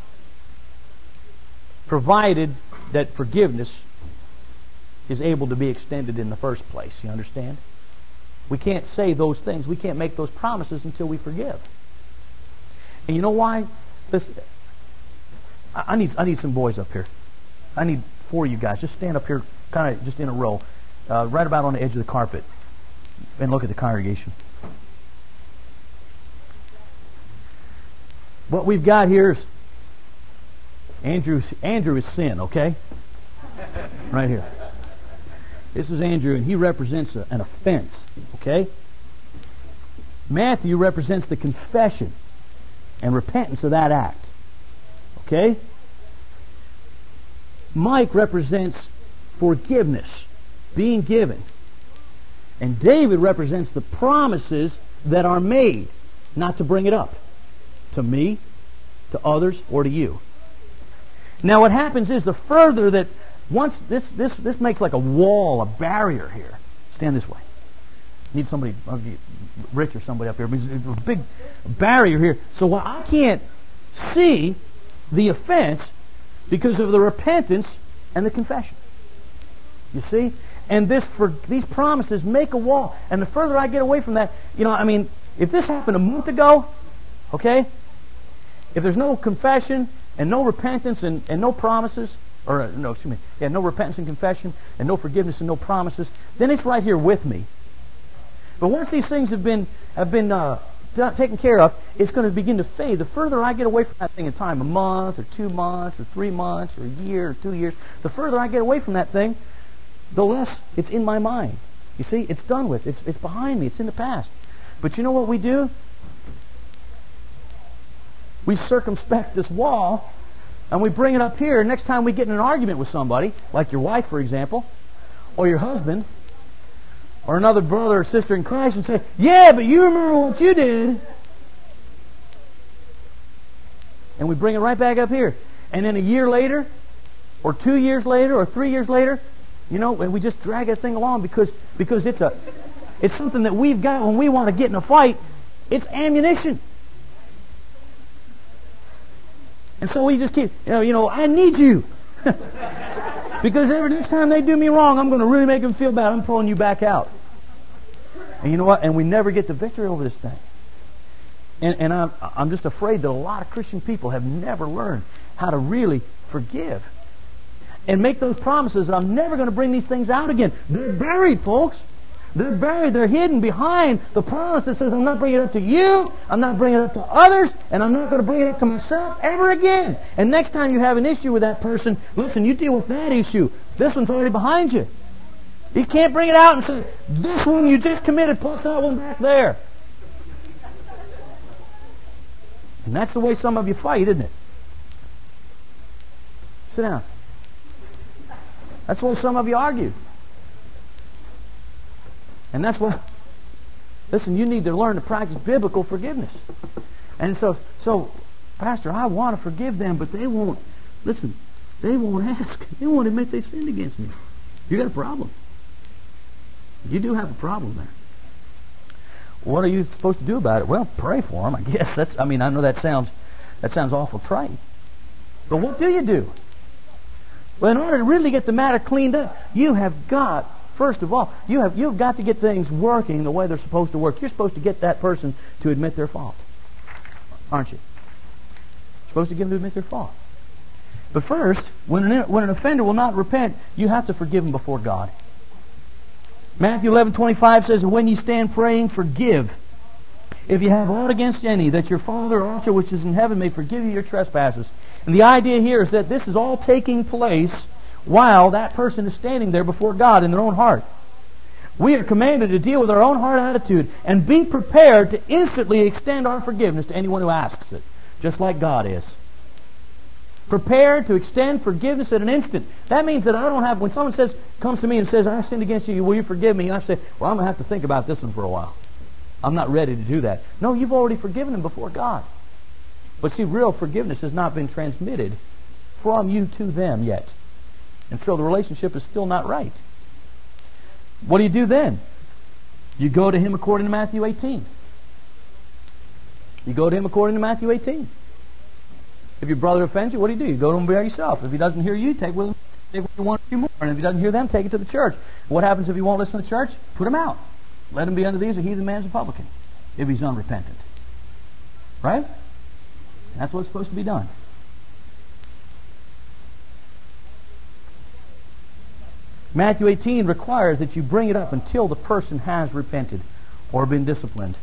Provided that forgiveness is able to be extended in the first place. You understand? We can't say those things. We can't make those promises until we forgive. And you know why? Listen, I need I need some boys up here. I need four of you guys. Just stand up here, kind of just in a row, uh, right about on the edge of the carpet, and look at the congregation. What we've got here is Andrew. Andrew is sin. Okay, right here. This is Andrew, and he represents a, an offense. Okay? Matthew represents the confession and repentance of that act. Okay? Mike represents forgiveness, being given. And David represents the promises that are made, not to bring it up to me, to others, or to you. Now what happens is the further that Once this this this makes like a wall, a barrier here. Stand this way. Need somebody, Rich or somebody up here. It's a big barrier here. So I can't see the offense because of the repentance and the confession. You see? And this for these promises make a wall. And the further I get away from that, you know, I mean, if this happened a month ago, okay, if there's no confession and no repentance and, and no promises, or uh, no, excuse me, yeah, no repentance and confession, and no forgiveness and no promises, then it's right here with me. But once these things have been have been uh, done, taken care of, it's going to begin to fade. The further I get away from that thing in time, a month or two months or three months or a year or two years, the further I get away from that thing, the less it's in my mind. You see, it's done with. It's it's behind me. It's in the past. But you know what we do? We circumspect this wall. And we bring it up here. Next time we get in an argument with somebody, like your wife, for example, or your husband, or another brother or sister in Christ, and say, yeah, but you remember what you did. And we bring it right back up here. And then a year later, or two years later, or three years later, you know, and we just drag that thing along because because it's a it's something that we've got when we want to get in a fight. It's ammunition. And so we just keep, you know, you know I need you. Because every next time they do me wrong, I'm going to really make them feel bad. I'm pulling you back out. And you know what? And we never get the victory over this thing. And, and I'm, I'm just afraid that a lot of Christian people have never learned how to really forgive. And make those promises that I'm never going to bring these things out again. They're buried, folks. They're buried. They're hidden behind the promise that says I'm not bringing it up to you, I'm not bringing it up to others, and I'm not going to bring it up to myself ever again. And next time you have an issue with that person, listen, you deal with that issue. This one's already behind you. You can't bring it out and say, this one you just committed plus that one back there. And that's the way some of you fight, isn't it? Sit down. That's the way some of you argue. And that's what, listen, you need to learn to practice biblical forgiveness. And so, so, Pastor, I want to forgive them, but they won't, listen, they won't ask. They won't admit they sinned against me. You got a problem. You do have a problem there. What are you supposed to do about it? Well, pray for them, I guess. That's, I mean, I know that sounds, that sounds awful trite. But what do you do? Well, in order to really get the matter cleaned up, you have got First of all, you have you've got to get things working the way they're supposed to work. You're supposed to get that person to admit their fault, aren't you? You're supposed to get them to admit their fault. But first, when an, when an offender will not repent, you have to forgive him before God. Matthew eleven twenty-five says, "When you stand praying, forgive, if you have aught against any, that your Father also which is in heaven may forgive you your trespasses." And the idea here is that this is all taking place while that person is standing there before God in their own heart. We are commanded to deal with our own heart attitude and be prepared to instantly extend our forgiveness to anyone who asks it, just like God is. Prepared to extend forgiveness at an instant. That means that I don't have, when someone says, comes to me and says, "I sinned against you, will you forgive me?" And I say, "Well, I'm going to have to think about this one for a while. I'm not ready to do that." No, you've already forgiven them before God. But see, real forgiveness has not been transmitted from you to them yet. And so the relationship is still not right. What do you do then? You go to him according to Matthew eighteen. You go to him according to Matthew eighteen. If your brother offends you, what do you do? You go to him by yourself. If he doesn't hear you, take with him, take what you want to do more. And if he doesn't hear them, take it to the church. What happens if he won't listen to the church? Put him out. Let him be under these, a heathen man's a publican, if he's unrepentant. Right? That's what's supposed to be done. Matthew eighteen requires that you bring it up until the person has repented or been disciplined.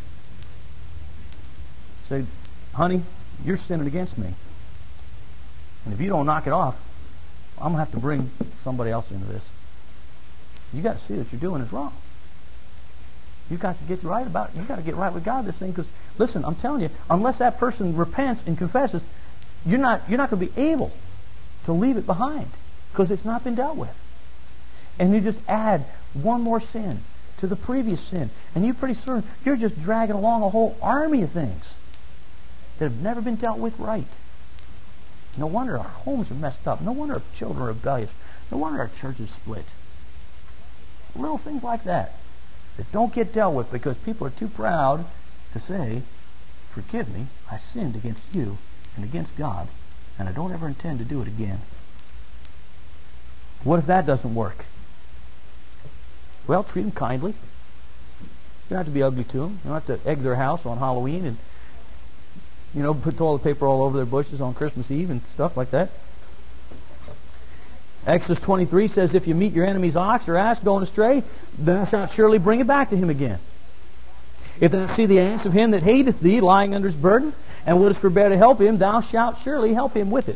Say, honey, you're sinning against me. And if you don't knock it off, I'm going to have to bring somebody else into this. You got to see that you're doing is wrong. You've got to get right about it. You've got to get right with God this thing, because, listen, I'm telling you, unless that person repents and confesses, you're not, you're not going to be able to leave it behind, because it's not been dealt with. And you just add one more sin to the previous sin, and you pretty soon, you're just dragging along a whole army of things that have never been dealt with right. No wonder our homes are messed up. No wonder our children are rebellious. No wonder our church is split. Little things like that that don't get dealt with because people are too proud to say, forgive me, I sinned against you and against God, and I don't ever intend to do it again. What if that doesn't work? Well, treat them kindly. You don't have to be ugly to them. You don't have to egg their house on Halloween and, you know, put toilet paper all over their bushes on Christmas Eve and stuff like that. Exodus twenty-three says, if you meet your enemy's ox or ass going astray, thou shalt surely bring it back to him again. If thou see the ass of him that hateth thee lying under his burden, and wouldest forbear to help him, thou shalt surely help him with it.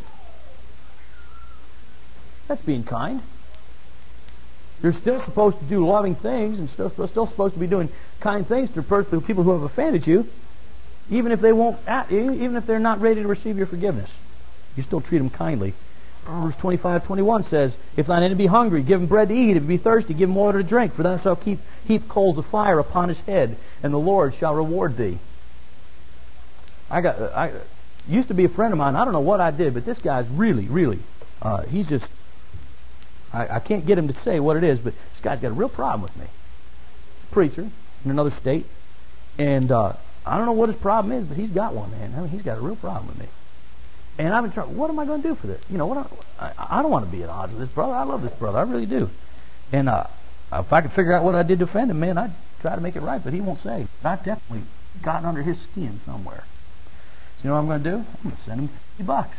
That's being kind. You're still supposed to do loving things, and still, still supposed to be doing kind things to people who have offended you, even if they won't, even if they're not ready to receive your forgiveness. You still treat them kindly. Verse twenty-five, twenty-one says, if thine enemy be hungry, give him bread to eat. If he be thirsty, give him water to drink. For thou shalt keep heap coals of fire upon his head, and the Lord shall reward thee. I got, I used to be a friend of mine. I don't know what I did, but this guy's really, really, uh, he's just. I, I can't get him to say what it is, but this guy's got a real problem with me. He's a preacher in another state, and uh, I don't know what his problem is, but he's got one, man. I mean, he's got a real problem with me. And I've been trying, what am I going to do for this? You know, what I, I, I don't want to be at odds with this brother. I love this brother. I really do. And uh, if I could figure out what I did to offend him, man, I'd try to make it right, but he won't say. I've definitely gotten under his skin somewhere. So you know what I'm going to do? I'm going to send him fifty bucks.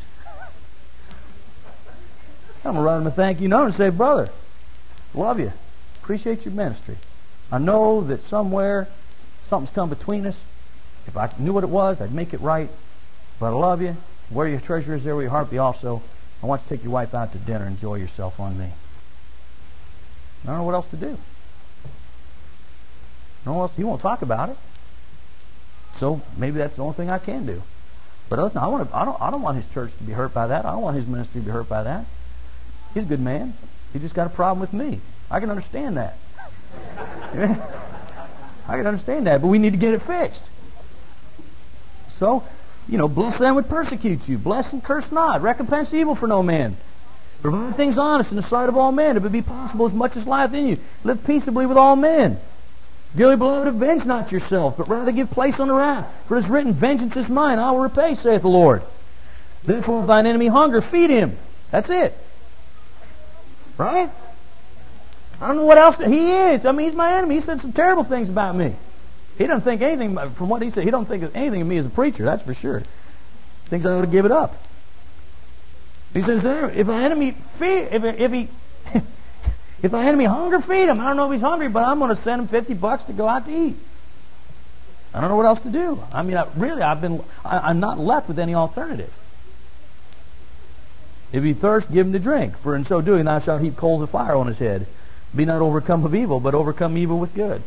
I'm going to write him a thank you note and say, brother, love you. Appreciate your ministry. I know that somewhere something's come between us. If I knew what it was, I'd make it right. But I love you. Where your treasure is, there will your heart be also. I want you to take your wife out to dinner and enjoy yourself on me. I don't know what else to do. I don't know what else. He won't talk about it. So maybe that's the only thing I can do. But listen, I want to, I don't I don't want his church to be hurt by that. I don't want his ministry to be hurt by that. He's a good man. He just got a problem with me. I can understand that. I can understand that, but we need to get it fixed. So, you know, bless them which persecute you. Bless and curse not. Recompense evil for no man. Provide things honest in the sight of all men, if it be possible as much as lieth in you. Live peaceably with all men. Dearly beloved, avenge not yourself, but rather give place unto wrath. For it is written, vengeance is mine, I will repay, saith the Lord. Therefore, if thine enemy hunger, feed him. That's it. Right? I don't know what else. He is. I mean, he's my enemy. He said some terrible things about me. He doesn't think anything, from what he said, he don't think anything of me as a preacher, that's for sure. He thinks I ought to give it up. He says there, if an enemy feed, if, if he, if an enemy hunger, feed him. I don't know if he's hungry, but I'm going to send him fifty bucks to go out to eat. I don't know what else to do. I mean, I, really, I've been, I, I'm not left with any alternative. If he thirst, give him to drink. For in so doing, thou shalt heap coals of fire on his head. Be not overcome of evil, but overcome evil with good.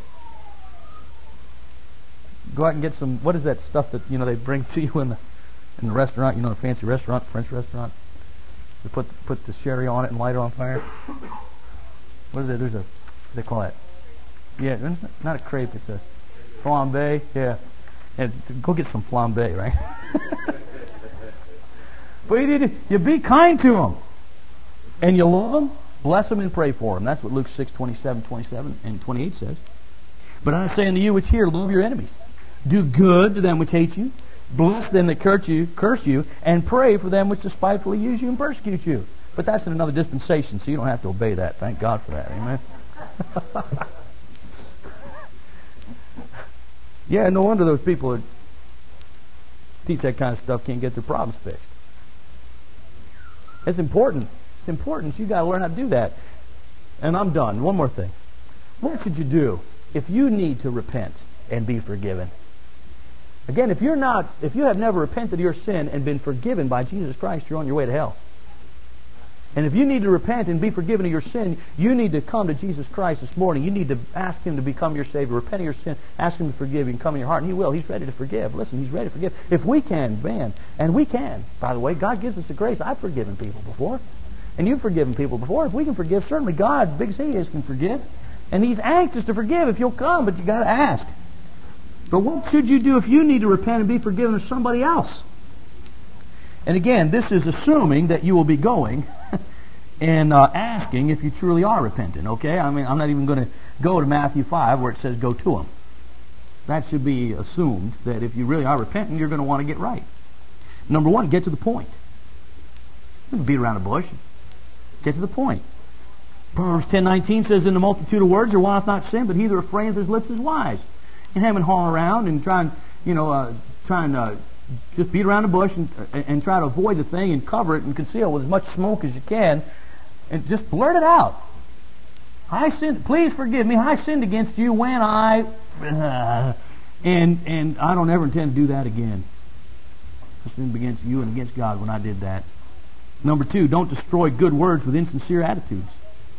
Go out and get some, what is that stuff that, you know, they bring to you in the in the restaurant, you know, a fancy restaurant, French restaurant. They put put the sherry on it and light it on fire. What is it? There's a, what do they call it? Yeah, it's not a crepe, it's a flambe. Yeah. And go get some flambe, right? But you, need to, you be kind to them. And you love them, bless them, and pray for them. That's what Luke six, twenty-seven, twenty-seven, and twenty-eight says. But I say unto you which hear, love your enemies. Do good to them which hate you. Bless them that curse you, curse you, and pray for them which despitefully use you and persecute you. But that's in another dispensation, so you don't have to obey that. Thank God for that. Amen. Yeah, no wonder those people who teach that kind of stuff can't get their problems fixed. It's important. It's important. You got to learn how to do that. And I'm done. One more thing. What should you do if you need to repent and be forgiven? Again, if you're not, if you have never repented of your sin and been forgiven by Jesus Christ, you're on your way to hell. And if you need to repent and be forgiven of your sin, you need to come to Jesus Christ this morning. You need to ask Him to become your Savior. Repent of your sin. Ask Him to forgive you and come in your heart. And He will. He's ready to forgive. Listen, He's ready to forgive. If we can, man, and we can, by the way, God gives us the grace. I've forgiven people before. And you've forgiven people before. If we can forgive, certainly God, big as He is, can forgive. And He's anxious to forgive if you'll come, but you got to ask. But what should you do if you need to repent and be forgiven of somebody else? And again, this is assuming that you will be going and uh, asking if you truly are repentant, okay? I mean, I'm not even going to go to Matthew five where it says go to them. That should be assumed that if you really are repentant, you're going to want to get right. Number one, get to the point. Don't beat around the bush. Get to the point. Proverbs ten nineteen says, in the multitude of words there wanteth not sin, but he that refraineth his lips is wise. And having haul around and try and, you know, uh, try and uh, just beat around the bush and, and try to avoid the thing and cover it and conceal with as much smoke as you can, and just blurt it out. I sinned. Please forgive me. I sinned against you when I, uh, and and I don't ever intend to do that again. I sinned against you and against God when I did that. Number two, don't destroy good words with insincere attitudes.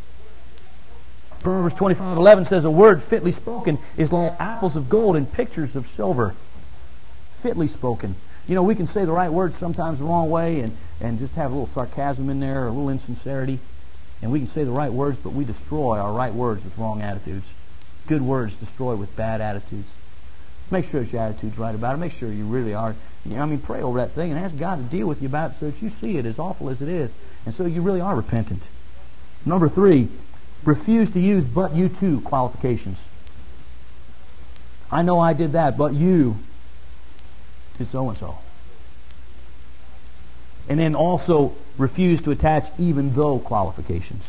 Proverbs twenty-five eleven says, a word fitly spoken is like apples of gold and pictures of silver. Fitly spoken. You know, we can say the right words sometimes the wrong way and, and just have a little sarcasm in there or a little insincerity. And we can say the right words, but we destroy our right words with wrong attitudes. Good words destroy with bad attitudes. Make sure that your attitude's right about it. Make sure you really are. You know, I mean, pray over that thing and ask God to deal with you about it so that you see it as awful as it is. And so you really are repentant. Number three, refuse to use but you too qualifications. I know I did that, but you did so-and-so. And then also refuse to attach even though qualifications.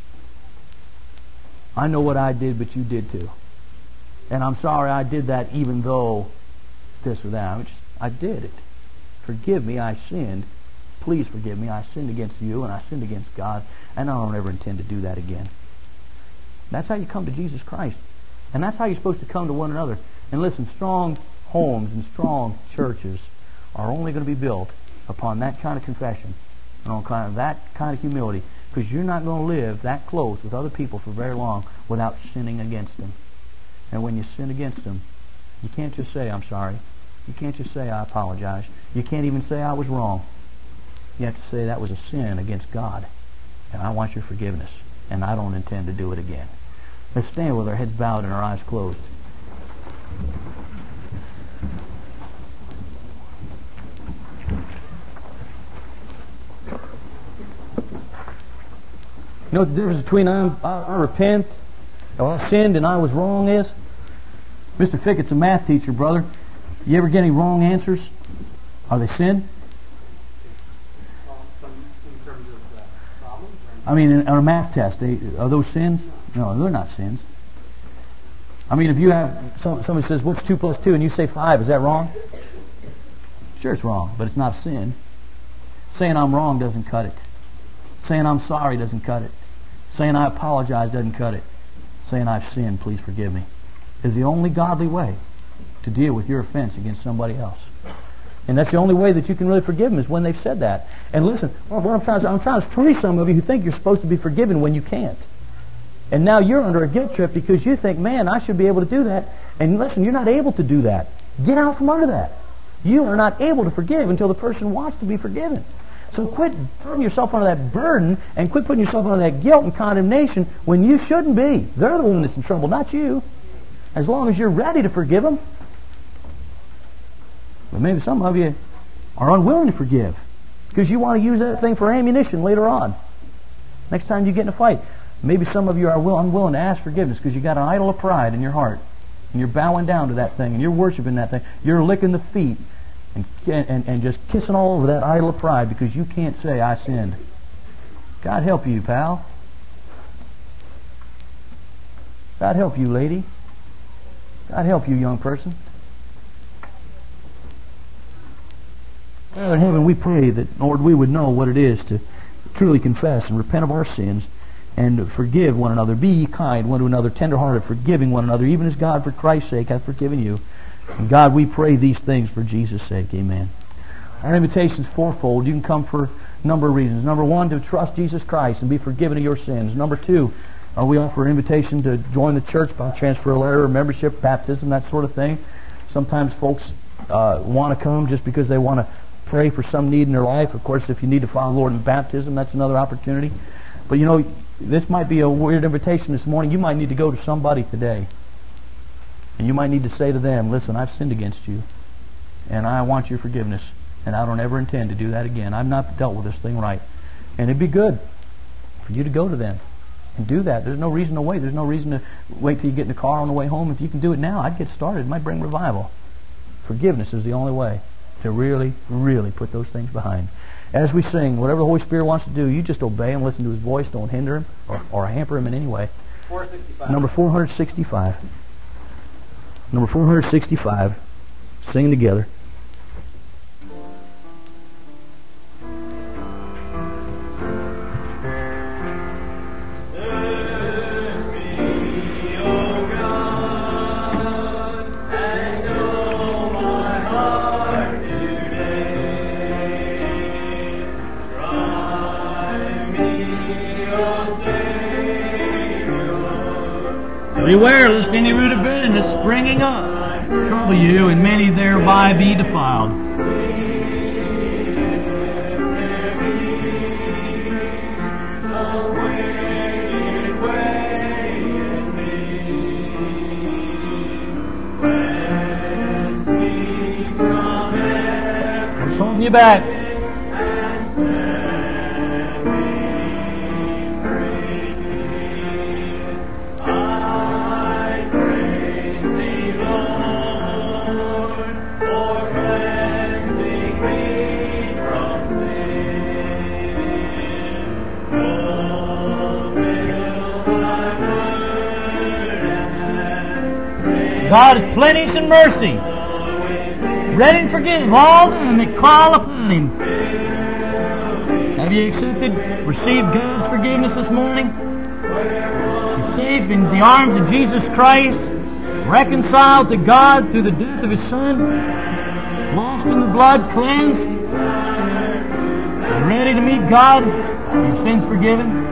I know what I did, but you did too. And I'm sorry I did that even though this or that. I, just, I did it. Forgive me, I sinned. Please forgive me, I sinned against you and I sinned against God, and I don't ever intend to do that again. That's how you come to Jesus Christ. And that's how you're supposed to come to one another. And listen, strong homes and strong churches are only going to be built upon that kind of confession and on kind of that kind of humility, because you're not going to live that close with other people for very long without sinning against them. And when you sin against them, you can't just say, I'm sorry. You can't just say, I apologize. You can't even say, I was wrong. You have to say, that was a sin against God, and I want your forgiveness, and I don't intend to do it again. Let's stand with our heads bowed and our eyes closed. You know what the difference between I, I, I repent, or I sinned and I was wrong is? Mister Fickett's a math teacher, brother. You ever get any wrong answers? Are they sin? I mean, on a math test, they, are those sins? No, they're not sins. I mean, if you have, some, somebody says, what's two plus two? And you say five, is that wrong? Sure, it's wrong, but it's not a sin. Saying I'm wrong doesn't cut it. Saying I'm sorry doesn't cut it. Saying I apologize doesn't cut it. Saying I've sinned, please forgive me, is the only godly way to deal with your offense against somebody else. And that's the only way that you can really forgive them, is when they've said that. And listen, what I'm trying to, I'm trying to free some of you who think you're supposed to be forgiven when you can't. And now you're under a guilt trip because you think, man, I should be able to do that. And listen, you're not able to do that. Get out from under that. You are not able to forgive until the person wants to be forgiven. So quit putting yourself under that burden and quit putting yourself under that guilt and condemnation when you shouldn't be. They're the one that's in trouble, not you. As long as you're ready to forgive them. But maybe some of you are unwilling to forgive. Because you want to use that thing for ammunition later on. Next time you get in a fight. Maybe some of you are will, unwilling to ask forgiveness because you got an idol of pride in your heart. And you're bowing down to that thing and you're worshiping that thing. You're licking the feet and, and, and just kissing all over that idol of pride because you can't say, I sinned. God help you, pal. God help you, lady. God help you, young person. Father in heaven, we pray that, Lord, we would know what it is to truly confess and repent of our sins and forgive one another. Be ye kind one to another, tender-hearted, forgiving one another, even as God, for Christ's sake, hath forgiven you. And God, we pray these things for Jesus' sake. Amen. Our invitation is fourfold. You can come for a number of reasons. Number one, to trust Jesus Christ and be forgiven of your sins. Number two, uh, we offer an invitation to join the church by transfer a letter, membership, baptism, that sort of thing. Sometimes folks uh, want to come just because they want to pray for some need in their life. Of course, if you need to follow the Lord in baptism, that's another opportunity. But you know, this might be a weird invitation this morning. You might need to go to somebody today. And you might need to say to them, listen, I've sinned against you. And I want your forgiveness. And I don't ever intend to do that again. I've not dealt with this thing right. And it'd be good for you to go to them and do that. There's no reason to wait. There's no reason to wait till you get in the car on the way home. If you can do it now, I'd get started. It might bring revival. Forgiveness is the only way to really, really put those things behind. As we sing, whatever the Holy Spirit wants to do, you just obey and listen to His voice. Don't hinder Him or, or hamper Him in any way. four sixty-five. Number four sixty-five. Number four sixty-five. Sing together. Beware lest any root of bitterness springing up trouble you, and many thereby be defiled. What's holding you back? God is plenteous in mercy, ready to forgive all them that call upon Him. Have you accepted, received God's forgiveness this morning? You're safe in the arms of Jesus Christ, reconciled to God through the death of His Son, washed in the blood, cleansed, and ready to meet God, your sins forgiven.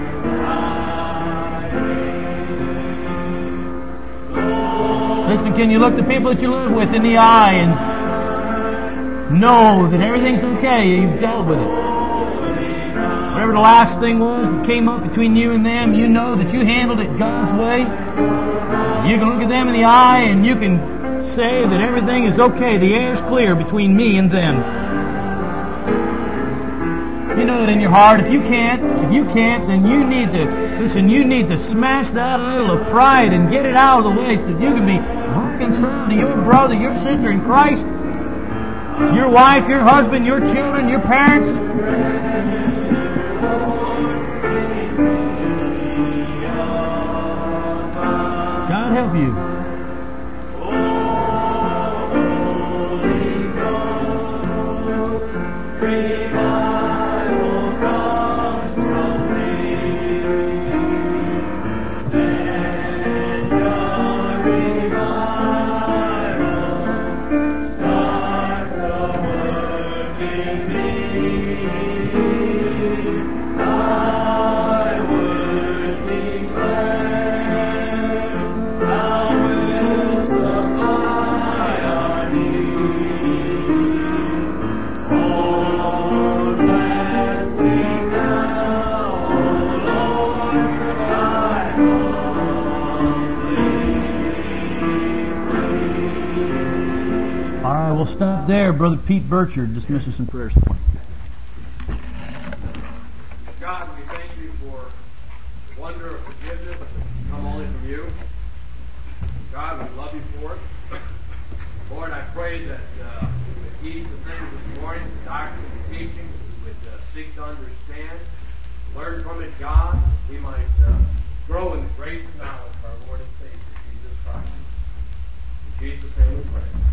Listen, can you look the people that you live with in the eye and know that everything's okay, you've dealt with it? Whatever the last thing was that came up between you and them, you know that you handled it God's way. You can look at them in the eye and you can say that everything is okay, the air's clear between me and them. You know it in your heart. If you can't, if you can't, then you need to, listen, you need to smash that idol of pride and get it out of the way so that you can be reconciled to your brother, your sister in Christ, your wife, your husband, your children, your parents. God help you. We'll stop there. Brother Pete Burchard dismisses some prayers. you. God, we love you for it. Lord, I pray that uh, we would heed the things this morning, the doctrine and teaching, we would uh, seek to understand, learn from it, God, that we might uh, grow in the grace and knowledge of our Lord and Savior, Jesus Christ. In Jesus' name we pray.